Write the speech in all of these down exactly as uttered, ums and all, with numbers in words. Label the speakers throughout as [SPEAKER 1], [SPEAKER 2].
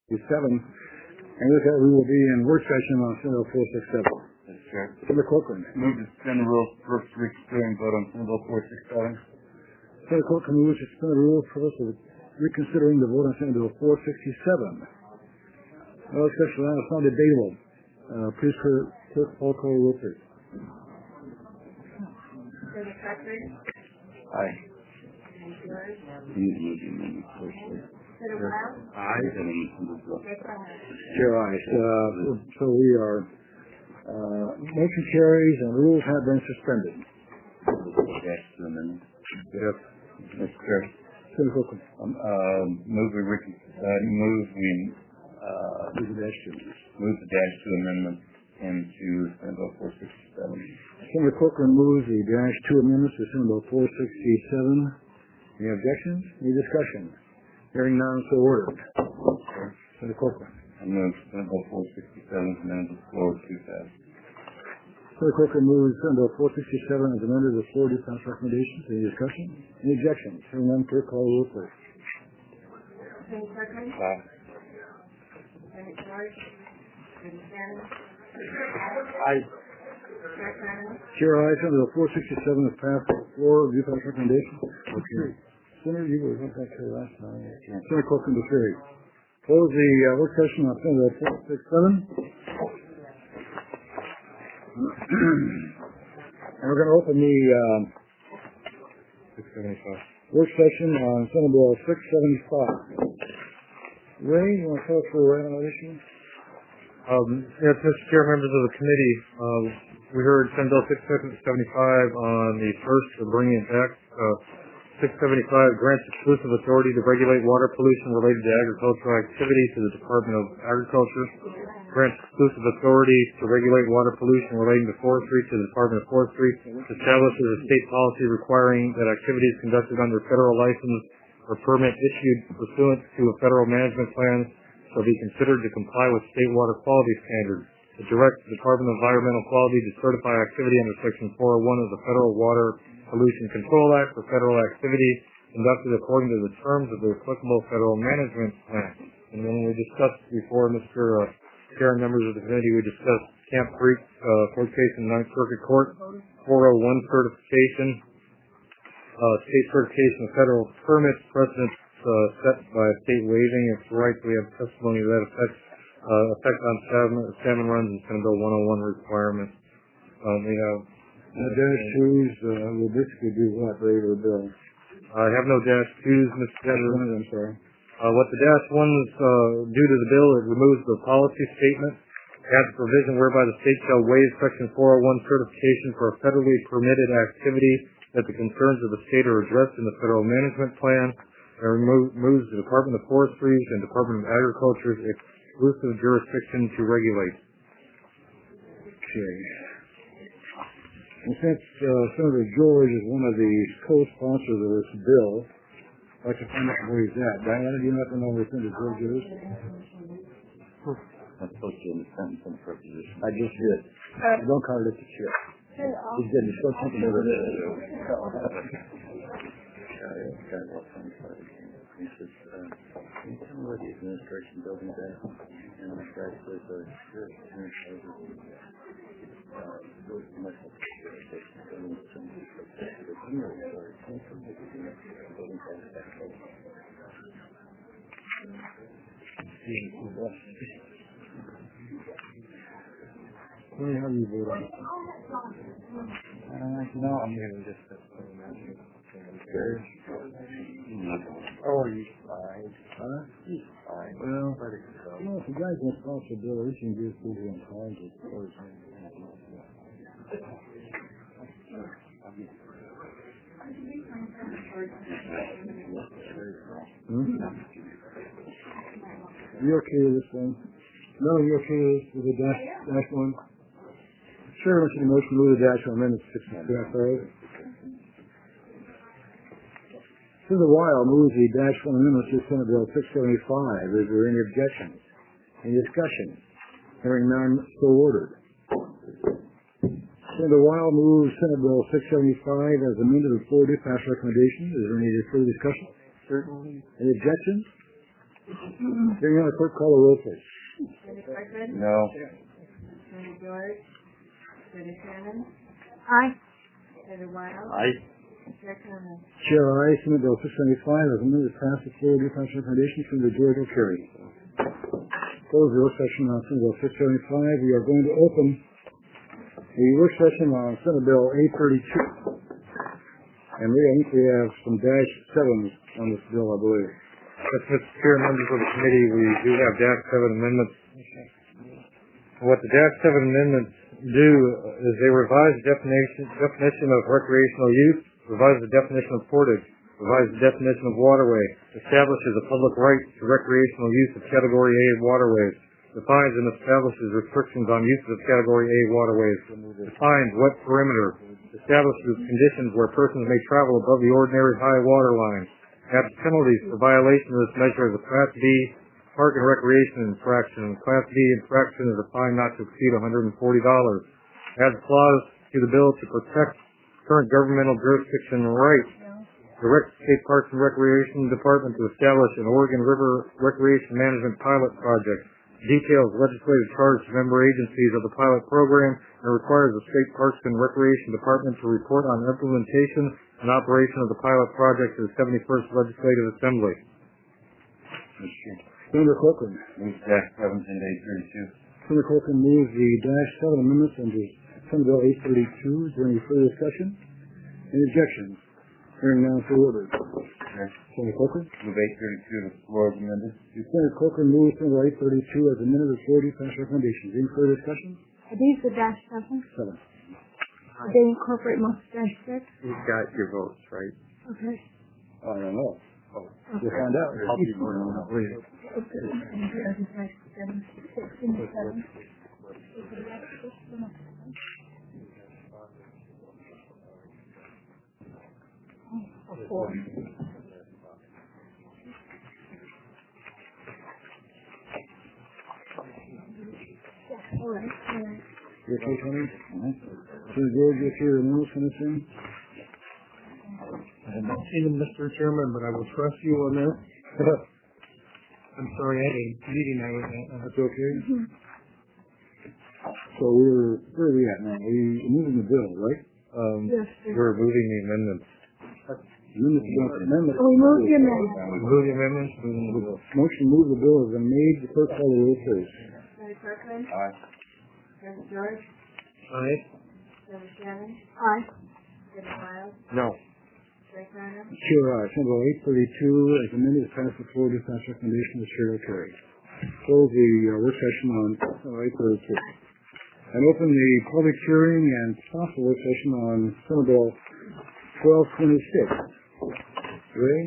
[SPEAKER 1] Seven, and with that, we will be in work session on Senate Bill four sixty-seven.
[SPEAKER 2] Yes, sir.
[SPEAKER 1] Senator Corcoran.
[SPEAKER 2] Move to suspend the rules for first reading and vote on Senate Bill four sixty-seven.
[SPEAKER 1] Senator Corcoran moves to suspend the rules for us of reconsidering the vote on Senate Bill four sixty-seven. No discussion on it's not debatable. Uh, please, clerk, call call roll, please.
[SPEAKER 3] Senator Corcoran.
[SPEAKER 2] Aye.
[SPEAKER 3] Senator Wild.
[SPEAKER 1] Aye.
[SPEAKER 3] Chair Conlon.
[SPEAKER 1] Chair ayes. Uh, so we are, uh, motion carries and rules have been suspended.
[SPEAKER 2] Dash two amendment.
[SPEAKER 1] Yes.
[SPEAKER 2] Mister Chair.
[SPEAKER 1] Senator Corcoran.
[SPEAKER 2] Um, uh, move we recon, uh, move we, uh,
[SPEAKER 1] Move the dash two.
[SPEAKER 2] move the dash two amendment into Senate Bill four sixty-seven.
[SPEAKER 1] Senator Corcoran moves the dash two amendments to Senate Bill four sixty-seven. Any objections? Any discussion? Hearing none, so ordered. Senator Corcoran.
[SPEAKER 2] I move Senate Bill four sixty-seven amended to the floor of two thousand.
[SPEAKER 1] Senator Corcoran moves Senate Bill four sixty-seven as amended to the floor to pass recommendations. Any discussion? Any objections? Hearing none, clerk call the roll, please.
[SPEAKER 3] Senator Corcoran.
[SPEAKER 2] Aye.
[SPEAKER 3] Senator George. Senator Shannon.
[SPEAKER 1] Aye.
[SPEAKER 3] Chair Conlon.
[SPEAKER 1] Chair ayes. Senate Bill four sixty-seven is passed to the floor. Do you pass recommendations? Okay. Senator, you were not that clear last time. Senator Corcoran to carry. Close the uh, work session on Senate Bill four sixty-seven. And we're going to open the um,
[SPEAKER 2] Six seventy-five.
[SPEAKER 1] work session on Senate Bill six seventy-five. Ray, you want to tell us where we're at on that issue?
[SPEAKER 4] Um, yes, Mister Chair, members of the committee, uh, we heard Senate Bill six seventy-five on the first of bringing it back. Uh, six seventy-five grants exclusive authority to regulate water pollution related to agricultural activity to the Department of Agriculture. Grants exclusive authority to regulate water pollution relating to forestry to the Department of Forestry. Establishes a state policy requiring that activities conducted under federal license or permit issued pursuant to a federal management plan shall be considered to comply with state water quality standards. It directs the Department of Environmental Quality to certify activity under Section four oh one of the Federal Water Pollution Control Act for federal activity conducted according to the terms of the applicable federal management plan. And when we discussed before, Mister Uh, Chair and members of the committee, we discussed Camp Creek uh, court case in the Ninth Circuit Court, four oh one certification, uh, state certification of federal permits, precedents uh, set by a state waiving its rights. We have testimony to that effect, uh, effect on salmon, salmon runs and Senate Bill one oh one requirements. Um, we have
[SPEAKER 1] The dash twos uh, will basically do what, Ray, or Bill?
[SPEAKER 4] I have no dash twos, Mister Chairman.
[SPEAKER 1] I'm sorry.
[SPEAKER 4] Uh, what the dash ones uh, do to the bill, it removes the policy statement, adds a provision whereby the state shall waive Section four oh one certification for a federally permitted activity that the concerns of the state are addressed in the federal management plan, and remo- removes the Department of Forestry and Department of Agriculture's exclusive jurisdiction to regulate.
[SPEAKER 1] Okay. And since uh, Senator George is one of the co-sponsors of this bill, I'd like to find out where he's at. Diana, do you happen to know where Senator George is?
[SPEAKER 2] I'm supposed to in the sentence and preposition.
[SPEAKER 1] I just did. Uh, Don't call it the chair. He's good. He's still something over there.
[SPEAKER 2] He says, uh, can you tell me where the administration building is at? And the guy says, uh, sure, administration. Uh, those commercial jurisdiction buildings, some of these folks say, the community, sorry, can you tell me what the administration building is at?
[SPEAKER 1] Where have you voted on?
[SPEAKER 2] Uh, no, I'm going to just, uh,
[SPEAKER 1] Okay. Oh, he's fine. Huh? He's fine. Well, you know, if the guy's going to sponsor a bill, he can just go in Congress or Hmm? You okay with this one? No, you okay with the dash, dash one? Sure, I want you to motion to move the dash one amendment six. That's all right. Senator Weil moves the dash one amendment to Senate Bill six seventy-five. Is there any objections? Any discussion? Hearing none, so ordered. Senator Weil moves Senate Bill six seventy-five as amended with floor to pass recommendation. Is there any further discussion?
[SPEAKER 2] certainly.
[SPEAKER 1] Any objections? Hearing none, clerk call the roll, please.
[SPEAKER 3] Randy Clarkson?
[SPEAKER 2] No.
[SPEAKER 3] Randy George? Randy Shannon?
[SPEAKER 5] Aye.
[SPEAKER 3] David Wild?
[SPEAKER 2] Aye.
[SPEAKER 3] Chair Conley?
[SPEAKER 1] Chair, I Senate Bill six seventy-five as amended passed the floor due council recommendations from the majority will carry. Close the work session on Senate Bill six seventy-five. We are going to open the work session on Senate Bill eight thirty-two. And we, I think we have some dash sevens on this bill, I believe.
[SPEAKER 4] Yes, Mister Chair, members of the committee, we do have dash seven amendments. What the dash seven amendments do is they revise the definition, definition of recreational use, revise the definition of portage, revise the definition of waterway, establishes a public right to recreational use of Category A waterways, defines and establishes restrictions on uses of Category A waterways, defines wet perimeter, establishes conditions where persons may travel above the ordinary high water line, adds penalties for violation of this measure as a Class B park and recreation infraction. Class B infraction is a fine not to exceed one hundred forty dollars. Adds a clause to the bill to protect current governmental jurisdiction rights. Directs State Parks and Recreation Department to establish an Oregon River Recreation Management Pilot Project. Details legislative charge to member agencies of the pilot program and requires the State Parks and Recreation Department to report on implementation and operation of the pilot project to the seventy-first Legislative Assembly.
[SPEAKER 1] Senator Corcoran.
[SPEAKER 2] Move dash seven and eight thirty-two.
[SPEAKER 1] Senator Corcoran moves the dash seven amendments under Senate Bill eight thirty-two. Is there any further discussion? Any objections? Hearing none, so ordered. Senator Corcoran.
[SPEAKER 2] Move eight thirty-two to the floor as amended.
[SPEAKER 1] Senator Corcoran moves Senate Bill eight thirty-two as amended to the floor due pass recommendations. Any further discussion?
[SPEAKER 5] Are these the dash seven?
[SPEAKER 1] Seven.
[SPEAKER 5] They incorporate most dash six?
[SPEAKER 4] You've got your votes, right?
[SPEAKER 5] Okay.
[SPEAKER 1] I don't know. Oh, we'll find out.
[SPEAKER 2] I'll be voting on it.
[SPEAKER 4] Please.
[SPEAKER 5] Four. All right, all right.
[SPEAKER 1] You okay, Tony? Uh-huh. Senator George, you okay with the rules on this thing?
[SPEAKER 6] I have not seen him, Mister Chairman, but I will trust you on that. I'm sorry, I had a meeting I was at.
[SPEAKER 1] That's okay? So we're, where are we at now? We're moving the bill, right?
[SPEAKER 4] Um,
[SPEAKER 5] Yes, sir.
[SPEAKER 4] we're moving the amendments.
[SPEAKER 1] Amendment, amendment.
[SPEAKER 5] Oh, we moved the amendment.
[SPEAKER 4] Move the amendments. moving the bill.
[SPEAKER 1] Motion to move the bill has been made. The clerk call the roll, please.
[SPEAKER 3] Randy Clarkson?
[SPEAKER 2] Aye.
[SPEAKER 3] Randy George?
[SPEAKER 4] Aye.
[SPEAKER 3] Randy Shannon?
[SPEAKER 5] Aye.
[SPEAKER 3] David Wild?
[SPEAKER 4] No.
[SPEAKER 3] Chair Conley?
[SPEAKER 1] Chair, aye. Senate Bill eight thirty-two as amended to pass the floor due pass recommendation. The chair will carry. Close the uh, work session on Senate eight thirty-two. And open the public hearing and possible work session on Senate Bill twelve twenty-six. Ray?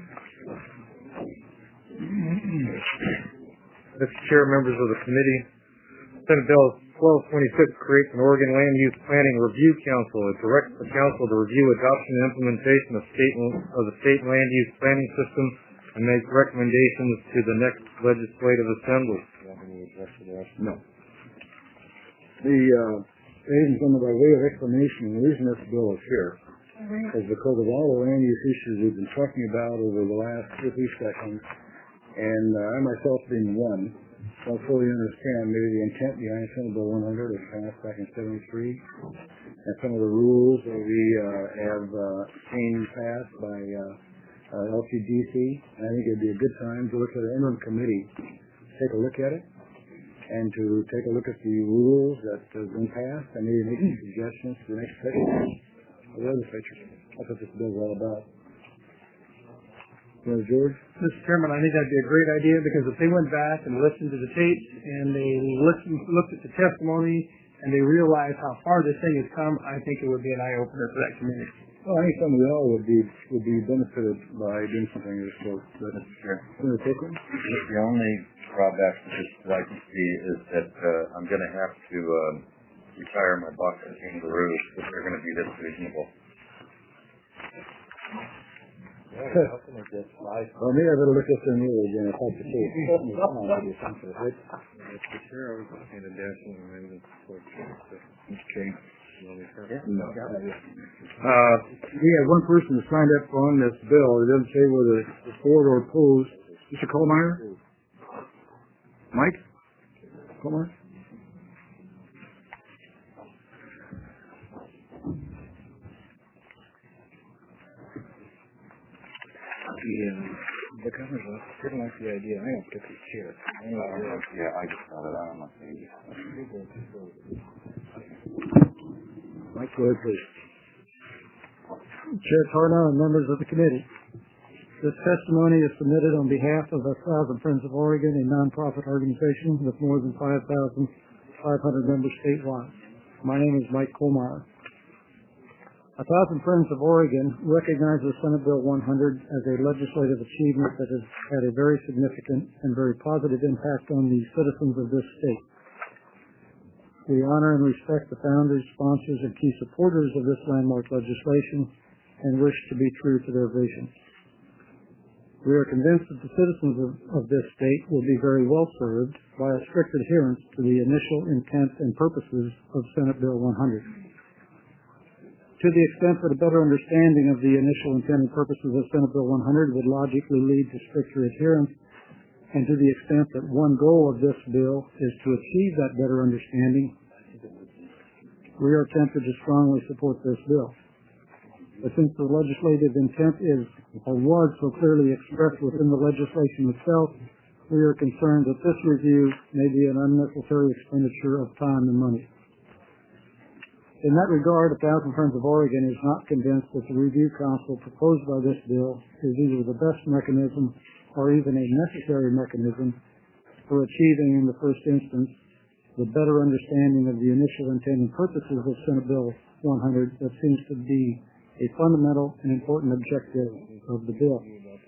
[SPEAKER 4] Mister Chair, members of the committee, Senate Bill twelve twenty-six creates an Oregon Land Use Planning Review Council. It directs the council to review adoption and implementation of state of the state land use planning system and make recommendations to the next legislative assembly.
[SPEAKER 1] No. The, uh, ladies and gentlemen, by way of explanation, the reason this bill is here is because of all the land use issues we've been talking about over the last two or three sessions, and uh, I myself being one, don't fully understand maybe the intent behind Senate Bill one hundred that was passed back in seventy-three, and some of the rules that we uh, have uh, seen passed by uh, uh, L C D C. And I think it'd be a good time to look at an interim committee, take a look at it, and to take a look at the rules that have been passed and maybe make some suggestions to the next session of the legislature. That's what this bill is all about. You know, George?
[SPEAKER 6] Mister Chairman, I think that'd be a great idea because if they went back and listened to the tapes and they listened, looked at the testimony and they realized how far this thing has come, I think it would be an eye-opener for that community.
[SPEAKER 1] Well, I think some of y'all would be would be benefited by doing something of this sort. But
[SPEAKER 2] Sure.
[SPEAKER 1] Senator Corcoran?
[SPEAKER 2] The only drawback to this that I can see is that uh, I'm going to have to um, retire my boxing kangaroos if they're going to be this reasonable.
[SPEAKER 1] Well, maybe I better look at some rules again. If that's the case. Right?
[SPEAKER 4] Mister Chair, I was looking at a dashing amendment.
[SPEAKER 1] Okay.
[SPEAKER 2] Yeah.
[SPEAKER 1] No.
[SPEAKER 4] Uh,
[SPEAKER 1] We have one person who signed up on this bill. It doesn't say whether it's for or opposed. Mister Kohlmeyer? Mike? Come on. Yeah, the governor's office didn't like the idea. I don't particularly care.
[SPEAKER 2] Yeah, I just thought it out on my page.
[SPEAKER 1] Mike, go ahead, please. Chair Tarnow and members of the committee. This testimony is submitted on behalf of a Thousand Friends of Oregon, a nonprofit organization with more than five thousand five hundred members statewide. My name is Mike Colmeyer. A Thousand Friends of Oregon recognizes Senate Bill one hundred as a legislative achievement that has had a very significant and very positive impact on the citizens of this state. We honor and respect the founders, sponsors, and key supporters of this landmark legislation and wish to be true to their vision. We are convinced that the citizens of, of this state will be very well served by a strict adherence to the initial intent and purposes of Senate Bill one hundred. To the extent that a better understanding of the initial intent and purposes of Senate Bill one hundred would logically lead to stricter adherence, and to the extent that one goal of this bill is to achieve that better understanding, we are tempted to strongly support this bill. But since the legislative intent is or was so clearly expressed within the legislation itself, we are concerned that this review may be an unnecessary expenditure of time and money. In that regard, a Thousand Friends of Oregon is not convinced that the review council proposed by this bill is either the best mechanism or even a necessary mechanism for achieving, in the first instance, the better understanding of the initial intent and purposes of Senate Bill one hundred that seems to be a fundamental and important objective of the bill.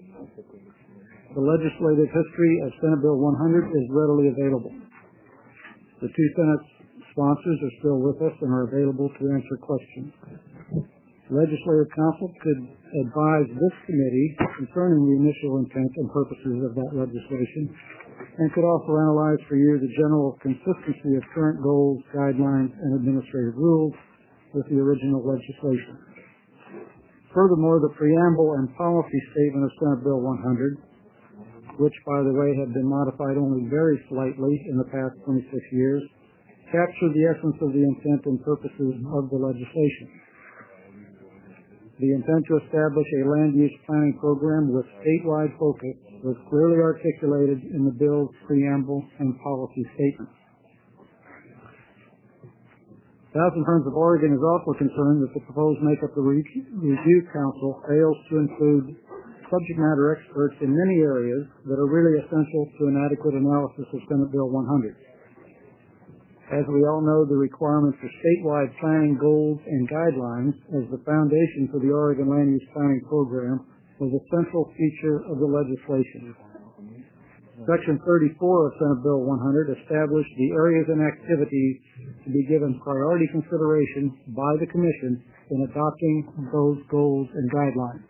[SPEAKER 1] The legislative history of Senate Bill one hundred is readily available. The two Senate sponsors are still with us and are available to answer questions. The Legislative Council could advise this committee concerning the initial intent and purposes of that legislation and could also analyze for you the general consistency of current goals, guidelines, and administrative rules with the original legislation. Furthermore, the preamble and policy statement of Senate Bill one hundred, which, by the way, have been modified only very slightly in the past twenty-six years, capture the essence of the intent and purposes of the legislation. The intent to establish a land use planning program with statewide focus was clearly articulated in the bill's preamble and policy statement. Thousand Friends of Oregon is also concerned that the proposed makeup of the Re- Review Council fails to include subject matter experts in many areas that are really essential to an adequate analysis of Senate Bill one hundred. As we all know, the requirement for statewide planning goals and guidelines as the foundation for the Oregon Land Use Planning Program was a central feature of the legislation. Section thirty-four of Senate Bill one hundred established the areas and activities to be given priority consideration by the Commission in adopting those goals and guidelines.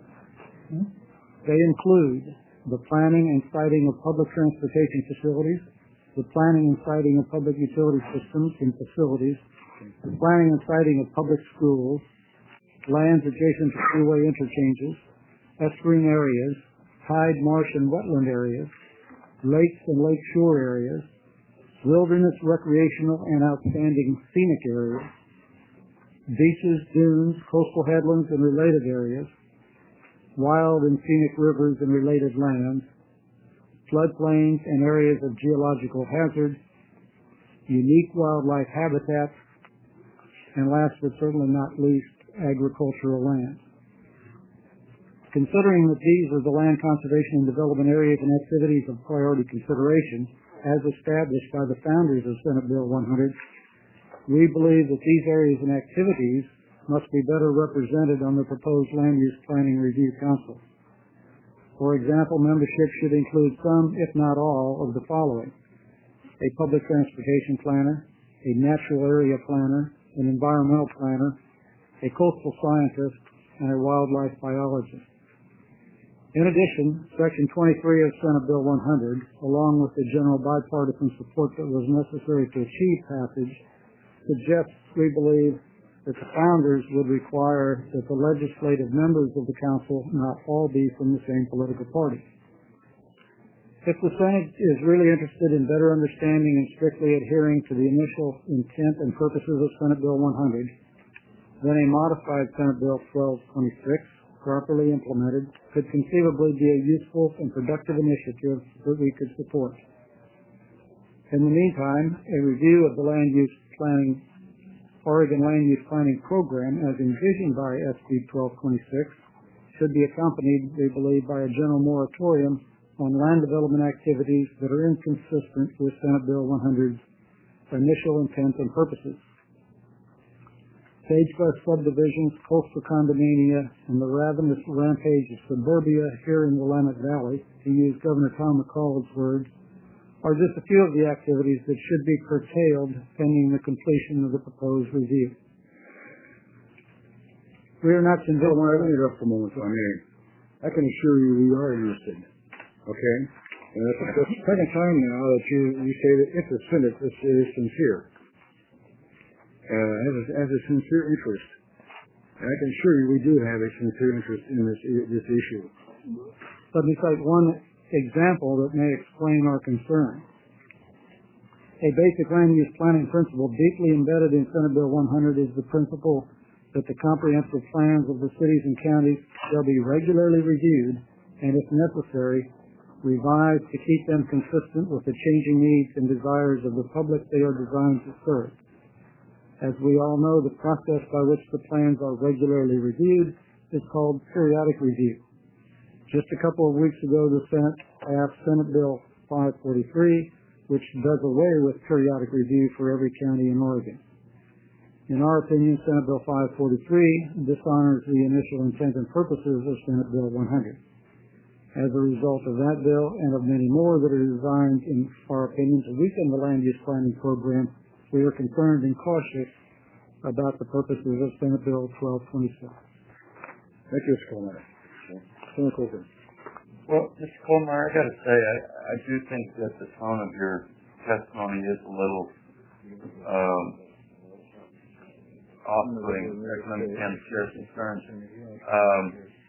[SPEAKER 1] They include the planning and siting of public transportation facilities, the planning and siting of public utility systems and facilities, the planning and siting of public schools, lands adjacent to freeway interchanges, estuarine areas, tide, marsh, and wetland areas, lakes and lake shore areas, wilderness, recreational, and outstanding scenic areas, beaches, dunes, coastal headlands, and related areas, wild and scenic rivers and related lands, floodplains and areas of geological hazard, unique wildlife habitats, and last but certainly not least, agricultural lands. Considering that these are the land conservation and development areas and activities of priority consideration, as established by the founders of Senate Bill one hundred, we believe that these areas and activities must be better represented on the proposed Land Use Planning Review Council. For example, membership should include some, if not all, of the following: a public transportation planner, a natural area planner, an environmental planner, a coastal scientist, and a wildlife biologist. In addition, Section twenty-three of Senate Bill one hundred, along with the general bipartisan support that was necessary to achieve passage, suggests, we believe, that the founders would require that the legislative members of the council not all be from the same political party.
[SPEAKER 7] If the Senate is really interested in better understanding and strictly adhering to the initial intent and purposes of Senate Bill one hundred, then a modified Senate Bill twelve twenty-six, properly implemented, could conceivably be a useful and productive initiative that we could support. In the meantime, a review of the land use planning, Oregon Land Use Planning Program as envisioned by S B twelve twenty-six should be accompanied, we believe, by a general moratorium on land development activities that are inconsistent with Senate Bill one hundred's initial intent and purposes. Sagebrush subdivisions, coastal condominium, and the ravenous rampage of suburbia here in the Willamette Valley, to use Governor Tom McCall's words, are just a few of the activities that should be curtailed pending the completion of the proposed review. We are not convinced.
[SPEAKER 1] Well, let me interrupt for a moment, if I may. I can assure you we are interested. Okay? And that's the second time now that you, you say that interest in it is, is sincere. Uh, has, a, has a sincere interest. And I can assure you we do have a sincere interest in this, this issue.
[SPEAKER 7] Let me cite one example that may explain our concern. A basic land use planning principle deeply embedded in Senate Bill one hundred is the principle that the comprehensive plans of the cities and counties shall be regularly reviewed and, if necessary, revised to keep them consistent with the changing needs and desires of the public they are designed to serve. As we all know, the process by which the plans are regularly reviewed is called periodic review. Just a couple of weeks ago, the Senate passed Senate Bill five forty-three, which does away with periodic review for every county in Oregon. In our opinion, Senate Bill five forty-three dishonors the initial intent and purposes of Senate Bill one hundred. As a result of that bill and of many more that are designed, in our opinion, to weaken the land use planning program, we are concerned and cautious about the purposes of Senate Bill twelve twenty-six.
[SPEAKER 1] Thank you, Mister Coleman. Senator Coker.
[SPEAKER 2] Well, Mister Coleman, I got to say, I, I do think that the tone of your testimony is a little um, off-putting. I can understand the chair's concerns. Um,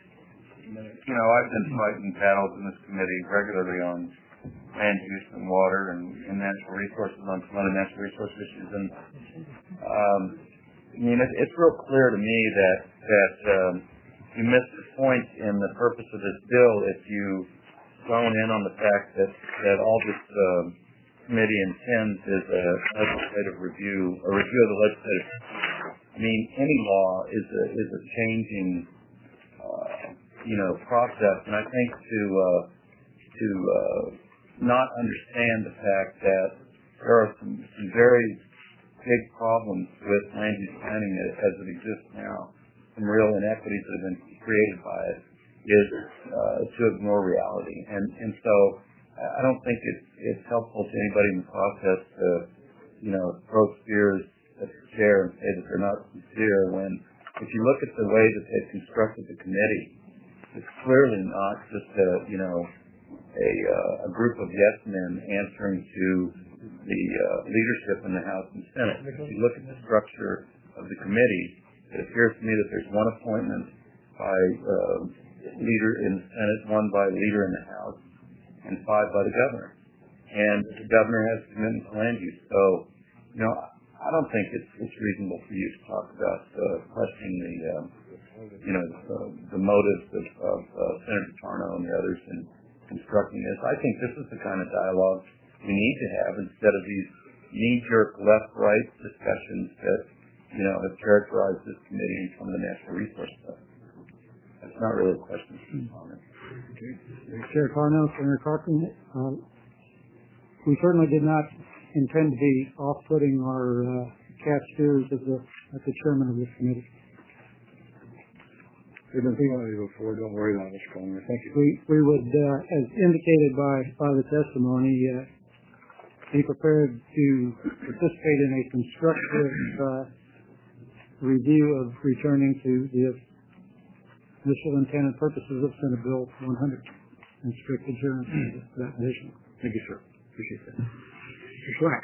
[SPEAKER 2] you know, I've been fighting battles in this committee regularly on land use and water and, and natural resources, on some other natural resource issues. And um, I mean, it, it's real clear to me that that um, you missed the point in the purpose of this bill if you zone in on the fact that that all this um, committee intends is a legislative review, a review of the legislative. I mean, any law is a is a changing, uh, you know, process, and I think to uh, to uh, not understand the fact that there are some, some very big problems with land use planning as it exists now, some real inequities that have been created by it, is uh, to ignore reality. And and so I don't think it's it's helpful to anybody in the process to, you know, throw spears at the chair and say that they're not sincere when, if you look at the way that they've constructed the committee, it's clearly not just a, you know, a, uh, a group of yes men answering to the uh, leadership in the House and Senate. If you look at the structure of the committee, it appears to me that there's one appointment by uh, leader in the Senate, one by leader in the House, and five by the governor. And the governor has commitment to land use. So, you know, I don't think it's it's reasonable for you to talk about uh, questioning the, uh, you know, the, the motives of, of uh, Senator Tarnow and the others in constructing this. I think this is the kind of dialogue we need to have instead of these knee-jerk left-right discussions that, you know, have characterized this committee and some of the natural resource stuff. That's not really a question for the comment.
[SPEAKER 7] Okay. Chair Tarnow, Senator Carson, uh, we certainly did not intend to be off-putting our uh, cast steers as the, as the chairman of this committee.
[SPEAKER 1] We've been thinking about it before. Don't worry about it, Mister Coleman. Thank you.
[SPEAKER 7] We, we would, uh, as indicated by, by the testimony, uh, be prepared to participate in a constructive uh, review of returning to the initial intent and purposes of Senate Bill one hundred and strict adherence to that vision.
[SPEAKER 1] Thank you, sir. Appreciate that. Mister Schwack.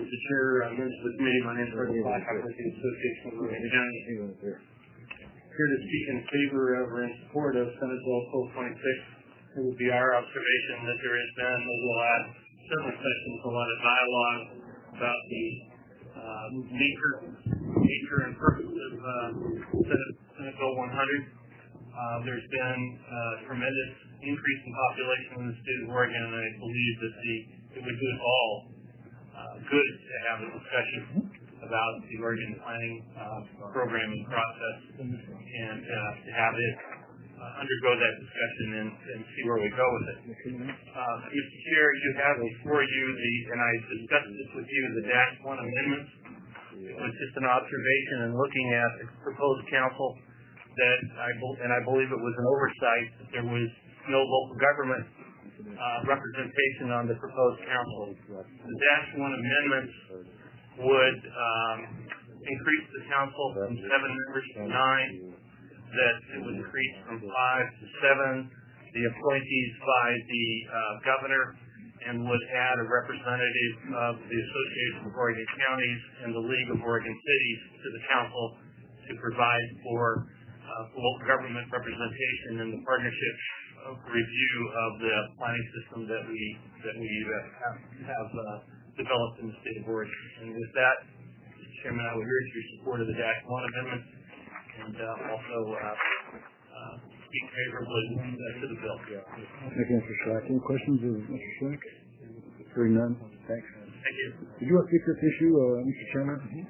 [SPEAKER 8] Mister Chair, uh, members of the committee, my name is Rick Black. I'm with the Association of Logan County. Here to speak in favor of or in support of Senate Bill twelve twenty-six. It would be our observation that there has been over the last several sessions a lot of dialogue about the uh, nature, nature and purpose of uh, Senate, Senate Bill one hundred. Uh, there's been uh, tremendous increase in population in the state of Oregon, and I believe that the it would do us all uh, good to have a discussion about the Oregon planning uh, programming process and uh, to have it uh, undergo that discussion and, and see where we go with it. Uh, Mister Chair, you have before you the, and I discussed this with you, the dash one amendments. It was just an observation and looking at the proposed council that I, and I believe it was an oversight that there was no local government uh, representation on the proposed council. The dash one amendments would um, increase the council from seven members to nine, that it would increase from five to seven, the appointees by the uh, governor, and would add a representative of the Association of Oregon Counties and the League of Oregon Cities to the council to provide for uh, local government representation in the partnership review of the planning system that we that we uh, have, have uh, developed in the state of Oregon. And with that, Mister Chairman, I would urge your support of the dash one amendment and uh, also uh, uh, speak favorably uh, to the bill.
[SPEAKER 1] Thank you, Mister Schleck. Any questions of Mister Schleck? Hearing none. Thanks.
[SPEAKER 8] Thank you.
[SPEAKER 1] Did you want to speak to this issue, uh, Mister Chairman? Mm-hmm.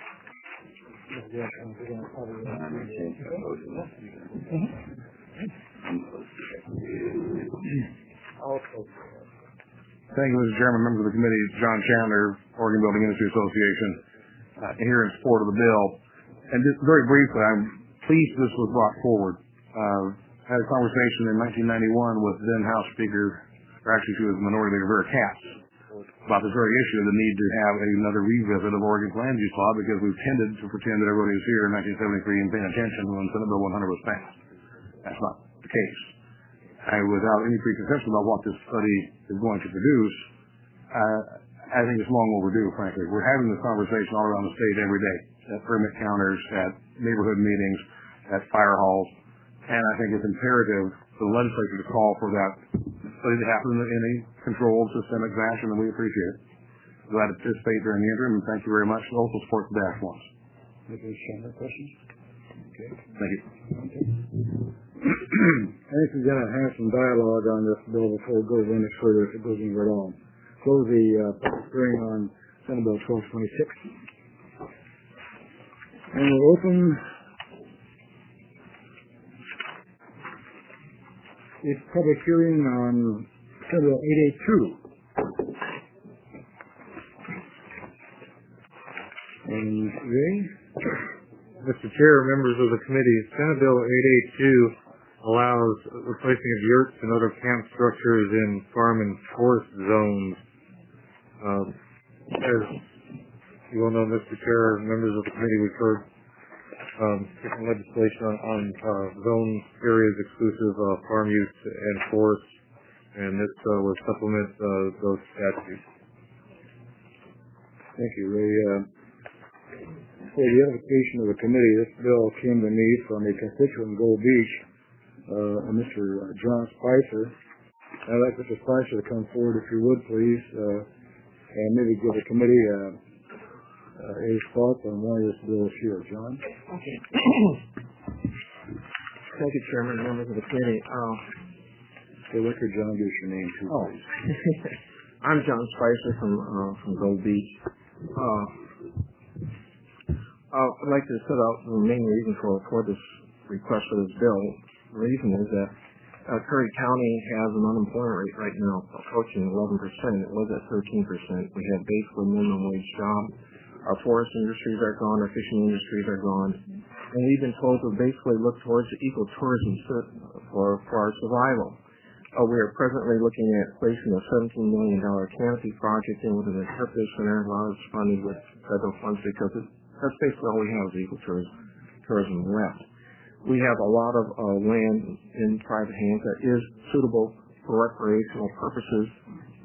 [SPEAKER 9] Thank you, Mister Chairman, members of the committee. John Chandler, Oregon Building Industry Association, uh, here in support of the bill. And just very briefly, I'm pleased this was brought forward. Uh, had a conversation in nineteen ninety-one with then House Speaker, or actually she was Minority Leader Vera Katz, about this very issue, the need to have another revisit of Oregon's land use law, because we've tended to pretend that everybody was here in nineteen seventy-three and paying attention when Senate Bill one hundred was passed. That's not the case. I, without any preconception about what this study is going to produce, uh, I think it's long overdue, frankly. We're having this conversation all around the state every day, at permit counters, at neighborhood meetings, at fire halls, and I think it's imperative for the legislature to call for that study to happen in a controlled, systemic fashion, and we appreciate it. Glad to participate during the interim, and thank you very much. Also support the dash ones.
[SPEAKER 1] Mister Chandler, questions? Okay.
[SPEAKER 9] Thank you.
[SPEAKER 1] Okay. I think we're going to have some dialogue on this bill before it goes any further, if it goes anywhere at all. Close the uh, public hearing on Senate Bill twelve twenty-six. And we'll open the public hearing on Senate Bill eight eighty-two. And Ray?
[SPEAKER 4] Mister Chair, members of the committee, Senate Bill eight eighty-two allows replacing of yurts and other camp structures in farm and forest zones. Um, as you all know, Mister Chair, members of the committee, we've heard um, different legislation on, on uh, zone areas exclusive of uh, farm use and forest, and this uh, will supplement uh, those statutes.
[SPEAKER 1] Thank you, Ray. Uh, for the edification of the committee, this bill came to me from a constituent in Gold Beach, uh, Mister John Spicer. I'd like Mister Spicer to come forward, if you would, please, uh, and maybe give the committee uh, uh, his thoughts on why this bill is here. John?
[SPEAKER 10] Okay. Thank you, Chairman, members of the committee. Uh,
[SPEAKER 1] For the record, John, give us your name, too,
[SPEAKER 10] oh.
[SPEAKER 1] please.
[SPEAKER 10] I'm John Spicer from uh, from Gold Beach. Uh, I'd like to set out the main reason for, for this request for this bill. The reason is that uh, Curry County has an unemployment rate right now approaching eleven percent. It was at thirteen percent. We have basically minimum wage jobs. Our forest industries are gone. Our fishing industries are gone. And we've been told to basically look towards ecotourism for, for our survival. Uh, we are presently looking at placing a seventeen million dollars canopy project in with an interpretive center. A lot of it's funded with federal funds because it, that's basically all we have is ecotourism tourism left. We have a lot of uh, land in private hands that is suitable for recreational purposes,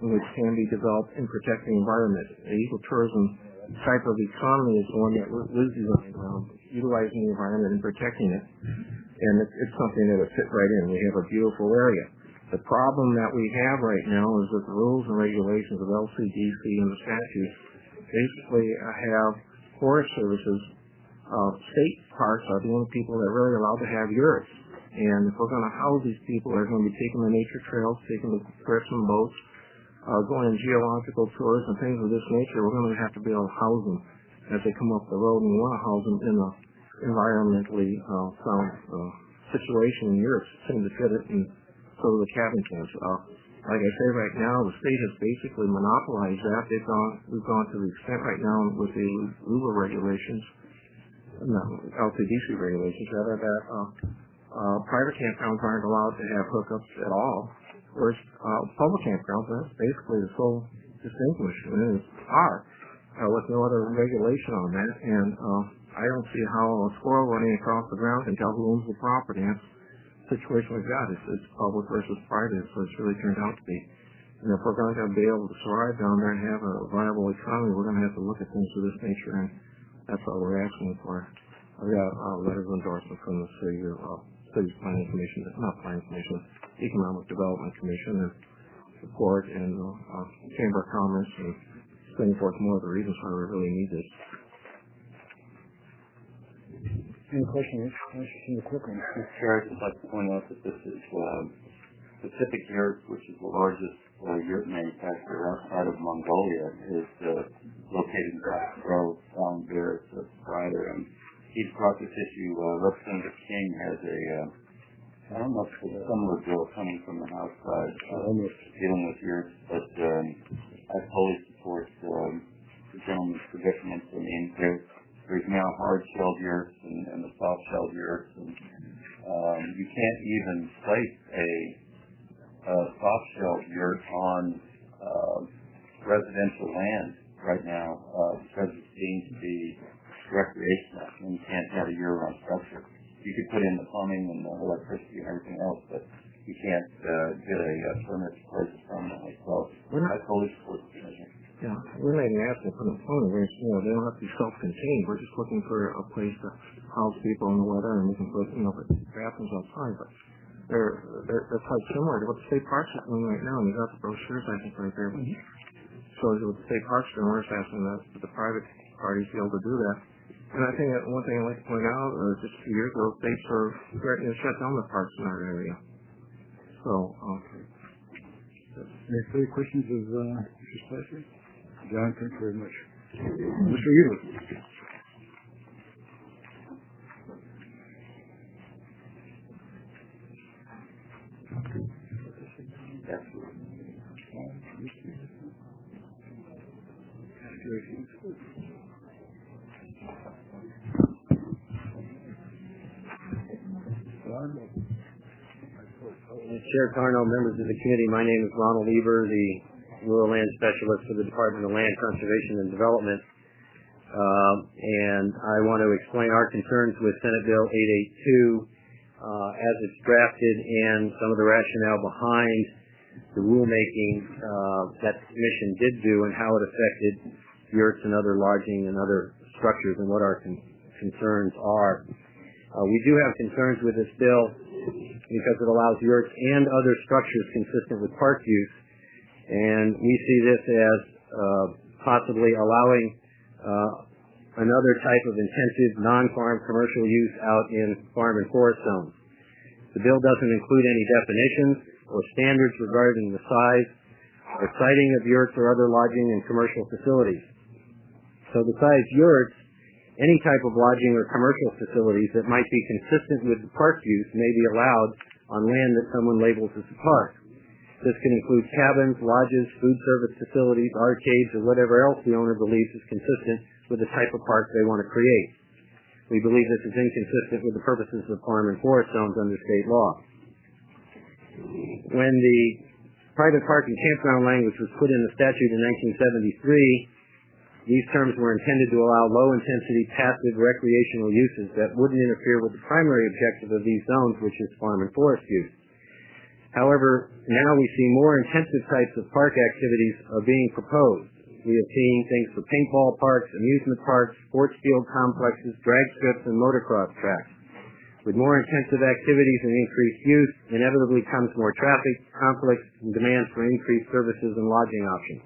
[SPEAKER 10] which can be developed and protect the environment. The ecotourism type of economy is one that Liz designed around utilizing the environment and protecting it. And it's, it's something that would fit right in. We have a beautiful area. The problem that we have right now is that the rules and regulations of L C D C and the statutes basically have Forest Services, uh, state parks are the only people that are really allowed to have yurts. And if we're going to house these people, they're going to be taking the nature trails, taking the trips and boats, uh, going on geological tours and things of this nature. We're going to have to be able to house them as they come up the road, and we want to house them in a environmentally uh, sound uh, situation in yurts, seem to fit it, and so do the cabin camps. Uh, like I say, right now, the state has basically monopolized that. They've gone, we've gone to the extent right now with the L U L A regulations, no, L C D C regulations, rather, that uh, uh, private campgrounds aren't allowed to have hookups at all, whereas uh, public campgrounds, that's basically the sole distinguishment, are, uh, with no other regulation on that. And uh, I don't see how a squirrel running across the ground can tell who owns the property. That's the situation we've got. It's, it's public versus private, so it's really turned out to be. And if we're going to be able to survive down there and have a viable economy, we're going to have to look at things of this nature, and that's what we're asking for. I've got uh, letters of endorsement from the city, uh, city's planning commission, not planning commission, economic development commission, and support, and uh, uh, chamber of commerce, and setting forth more of the reasons why we really need this.
[SPEAKER 1] Any questions? Questions? A quick one.
[SPEAKER 2] Mister Chair, I'd just like to point out that this is uh, Pacific Yurt, which is the largest uh, yurt manufacturer outside of Mongolia, is uh, located in Black Grove down there. It's a provider, and he's brought this issue. Uh, Representative King has a, uh, I don't know if it's a similar bill coming from the House side, uh, dealing with yurts, but um, I fully support um, the gentleman's predicament. I mean, there's There's now hard-shelled yurts and, and the soft-shelled yurts, and um, you can't even place a, a soft-shelled yurt on uh, residential land right now uh, because it seems to be recreational, and you can't have a year-round structure. You could put in the plumbing and the electricity and everything else, but you can't uh, get a, a permit to place it permanently. So I fully support the measure.
[SPEAKER 10] Yeah, we're not even asking for the phone. We're, you know, they don't have to be self-contained. We're just looking for a place to house people in the weather, and we can put, you know, bathrooms outside. But they're, they're, they're quite similar to what the state parks are doing right now, and you got the brochures, I think, right there. Mm-hmm. So what the state parks are doing, we're just asking that the private parties be able to do that. And I think that one thing I'd like to point out, uh, just a few years ago, states were threatening to shut down the parks in our area. So, um,
[SPEAKER 1] any further questions of uh, Mister Spicer? John, thank you very much. Mister Euler.
[SPEAKER 11] Chair Carno, members of the committee, my name is Ronald Eber, the Rural Land Specialist for the Department of Land Conservation and Development. Um, and I want to explain our concerns with Senate Bill eight eighty-two uh, as it's drafted and some of the rationale behind the rulemaking uh, that the Commission did do and how it affected yurts and other lodging and other structures and what our con- concerns are. Uh, we do have concerns with this bill because it allows yurts and other structures consistent with park use. And we see this as uh, possibly allowing uh, another type of intensive non-farm commercial use out in farm and forest zones. The bill doesn't include any definitions or standards regarding the size or siting of yurts or other lodging and commercial facilities. So besides yurts, any type of lodging or commercial facilities that might be consistent with the park use may be allowed on land that someone labels as a park. This can include cabins, lodges, food service facilities, arcades, or whatever else the owner believes is consistent with the type of park they want to create. We believe this is inconsistent with the purposes of farm and forest zones under state law. When the private park and campground language was put in the statute in nineteen seventy-three, these terms were intended to allow low-intensity, passive recreational uses that wouldn't interfere with the primary objective of these zones, which is farm and forest use. However, now we see more intensive types of park activities are being proposed. We have seen things for paintball parks, amusement parks, sports field complexes, drag strips, and motocross tracks. With more intensive activities and increased use, inevitably comes more traffic, conflicts, and demand for increased services and lodging options.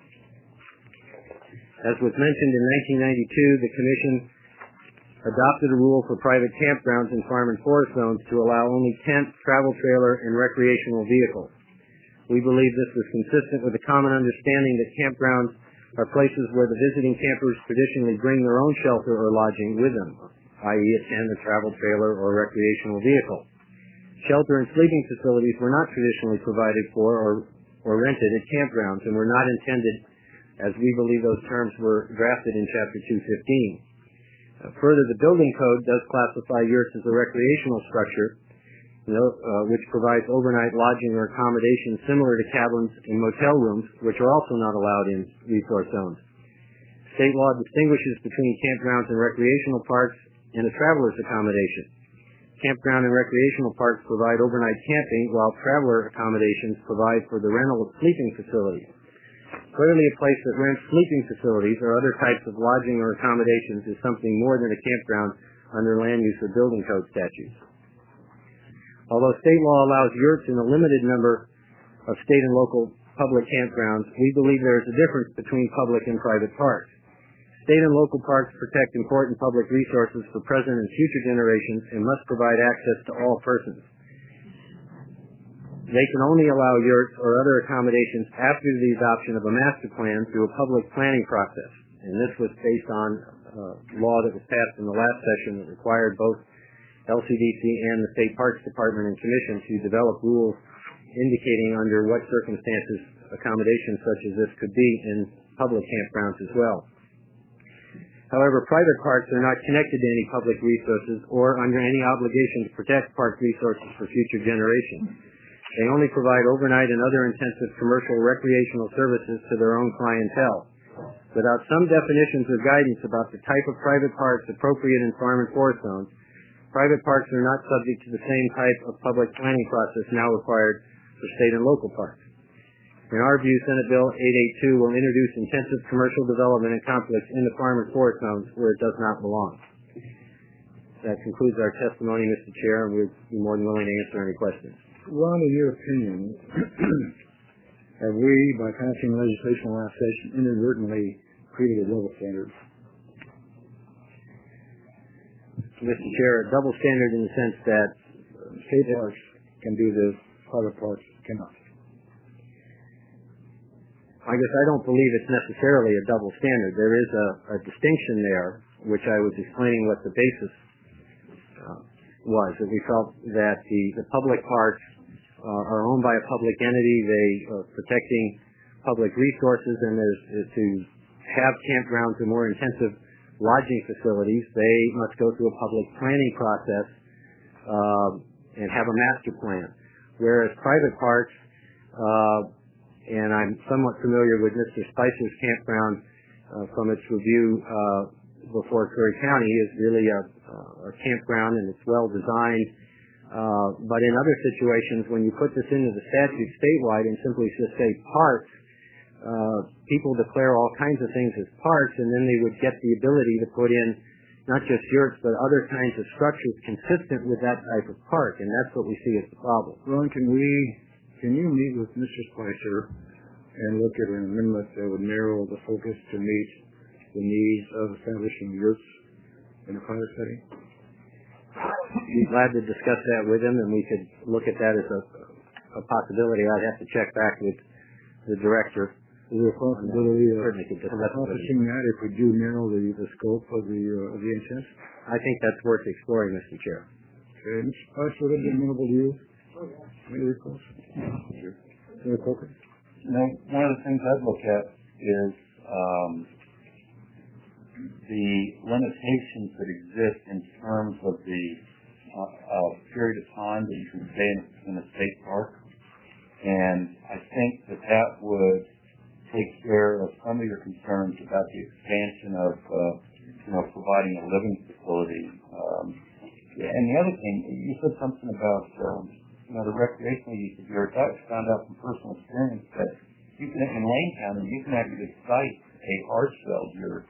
[SPEAKER 11] As was mentioned in nineteen ninety-two, the Commission adopted a rule for private campgrounds in farm and forest zones to allow only tent, travel trailer, and recreational vehicles. We believe this was consistent with the common understanding that campgrounds are places where the visiting campers traditionally bring their own shelter or lodging with them, that is a tent, a travel trailer, or recreational vehicle. Shelter and sleeping facilities were not traditionally provided for or, or rented at campgrounds and were not intended, as we believe those terms were drafted in Chapter two fifteen. Uh, further, the building code does classify yurts as a recreational structure, you know, uh, which provides overnight lodging or accommodation similar to cabins and motel rooms, which are also not allowed in resource zones. State law distinguishes between campgrounds and recreational parks and a traveler's accommodation. Campground and recreational parks provide overnight camping, while traveler accommodations provide for the rental of sleeping facilities. Clearly, a place that rents sleeping facilities or other types of lodging or accommodations is something more than a campground under land use or building code statutes. Although state law allows yurts in a limited number of state and local public campgrounds, we believe there is a difference between public and private parks. State and local parks protect important public resources for present and future generations and must provide access to all persons. They can only allow yurts or other accommodations after the adoption of a master plan through a public planning process. And this was based on uh, law that was passed in the last session that required both L C D C and the State Parks Department and Commission to develop rules indicating under what circumstances accommodations such as this could be in public campgrounds as well. However, private parks are not connected to any public resources or under any obligation to protect park resources for future generations. They only provide overnight and other intensive commercial recreational services to their own clientele. Without some definitions or guidance about the type of private parks appropriate in farm and forest zones, private parks are not subject to the same type of public planning process now required for state and local parks. In our view, Senate Bill eight eighty-two will introduce intensive commercial development and conflicts into farm and forest zones where it does not belong. That concludes our testimony, Mister Chair, and we'd be more than willing to answer any questions.
[SPEAKER 1] Ron, in your opinion, have we, by passing legislation last session, inadvertently created a double standard?
[SPEAKER 11] Mister Chair, a double standard in the sense that
[SPEAKER 1] state parks can do this, private parks cannot.
[SPEAKER 11] I guess I don't believe it's necessarily a double standard. There is a, a distinction there, which I was explaining what the basis uh, was, that we felt that the, the public parks uh, are owned by a public entity. They are protecting public resources, and there's uh, to have campgrounds or more intensive lodging facilities, they must go through a public planning process uh, and have a master plan. Whereas private parks, uh, and I'm somewhat familiar with Mister Spicer's campground uh, from its review uh, before Curry County, is really a, a campground and it's well designed. Uh, but in other situations, when you put this into the statute statewide and simply just say parks, uh, people declare all kinds of things as parks, and then they would get the ability to put in not just yurts, but other kinds of structures consistent with that type of park, and that's what we see as the problem.
[SPEAKER 1] Ron, can we, can you meet with Mister Spicer and look at an amendment that would narrow the focus to meet the needs of establishing yurts in a private setting?
[SPEAKER 11] I'd be glad to discuss that with him, and we could look at that as a, a possibility. I'd have to check back with the director.
[SPEAKER 1] Is there a possibility of
[SPEAKER 11] accomplishing
[SPEAKER 1] that if we do narrow the, the scope of the uh, of the intent?
[SPEAKER 11] I think that's worth exploring, Mister Chair.
[SPEAKER 1] Okay, Mister Spicer, would that be amenable to you? Any recalls? Senator Coker?
[SPEAKER 2] You know, one of the things I'd look at is um, the limitations that exist in terms of the uh, uh, period of time that you can stay in, in a state park. And I think that that would take care of some of your concerns about the expansion of, uh, you know, providing a living facility. Um, and the other thing, you said something about um, you know, the recreational use of yurts, I found out from personal experience that you can, in Lane County, you can actually cite a hard shell yurt.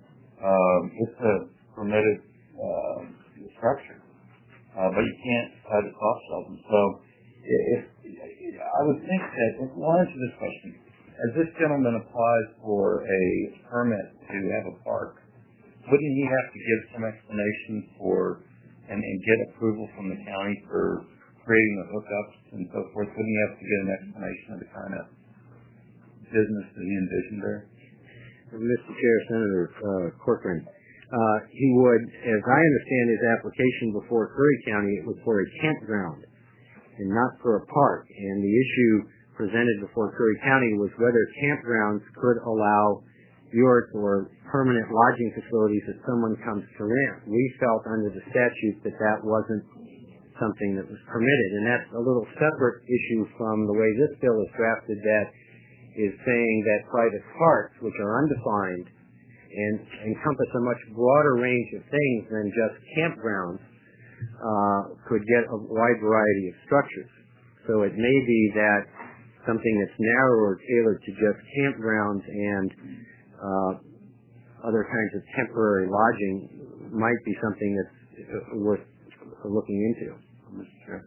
[SPEAKER 2] Um, it's a permitted uh, structure, uh, but you can't cite a soft shell. And so, if, I would think that, if we'll answer this question, as this gentleman applies for a permit to have a park, wouldn't he have to give some explanation for and, and get approval from the county for creating the hookups and so forth? Wouldn't he have to get an explanation of the kind of business that he envisioned there?
[SPEAKER 11] Mister Chair, Senator uh, Corcoran, uh, he would, as I understand his application before Curry County, it was for a campground and not for a park. And the issue presented before Curry County was whether campgrounds could allow yurts or permanent lodging facilities that someone comes to rent. We felt under the statute that that wasn't something that was permitted, and that's a little separate issue from the way this bill is drafted, that is saying that private parks, which are undefined and encompass a much broader range of things than just campgrounds, uh, could get a wide variety of structures. So it may be that something that's narrow or tailored to just campgrounds and uh, other kinds of temporary lodging might be something that's worth looking into.
[SPEAKER 2] Mister Chair.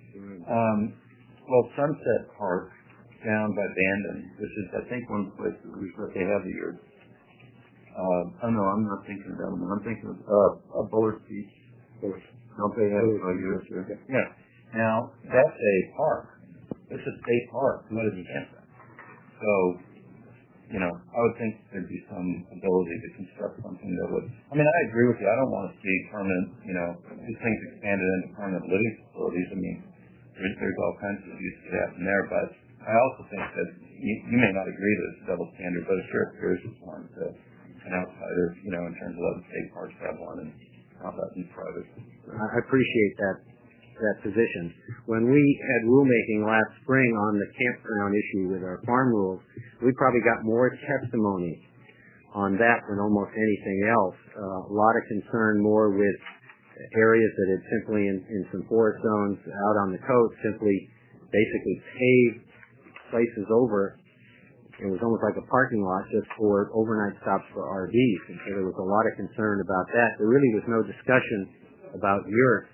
[SPEAKER 2] Um, well, Sunset Park down by Bandon, which is, I think, one place that they have the yurts. Uh, oh no, I'm not thinking of that one. I'm thinking of uh, Bullard Beach. Don't they have a yurts here? Yeah. Now, that's a park. It's a state park. What is it? So, you know, I would think there'd be some ability to construct something that would, I mean, I agree with you. I don't want to see permanent, you know, these things expanded into permanent living facilities. I mean, there's, there's all kinds of use to that in there, but I also think that you, you may not agree that it's double standard, but sure, if there is just one to an outsider, you know, in terms of other state parks have one and how that in private.
[SPEAKER 11] I appreciate that that position. When we had rulemaking last spring on the campground issue with our farm rules, we probably got more testimony on that than almost anything else. Uh, a lot of concern more with areas that had simply in, in some forest zones out on the coast simply basically paved places over. It was almost like a parking lot just for overnight stops for R Vs, and so there was a lot of concern about that. There really was no discussion about yurts,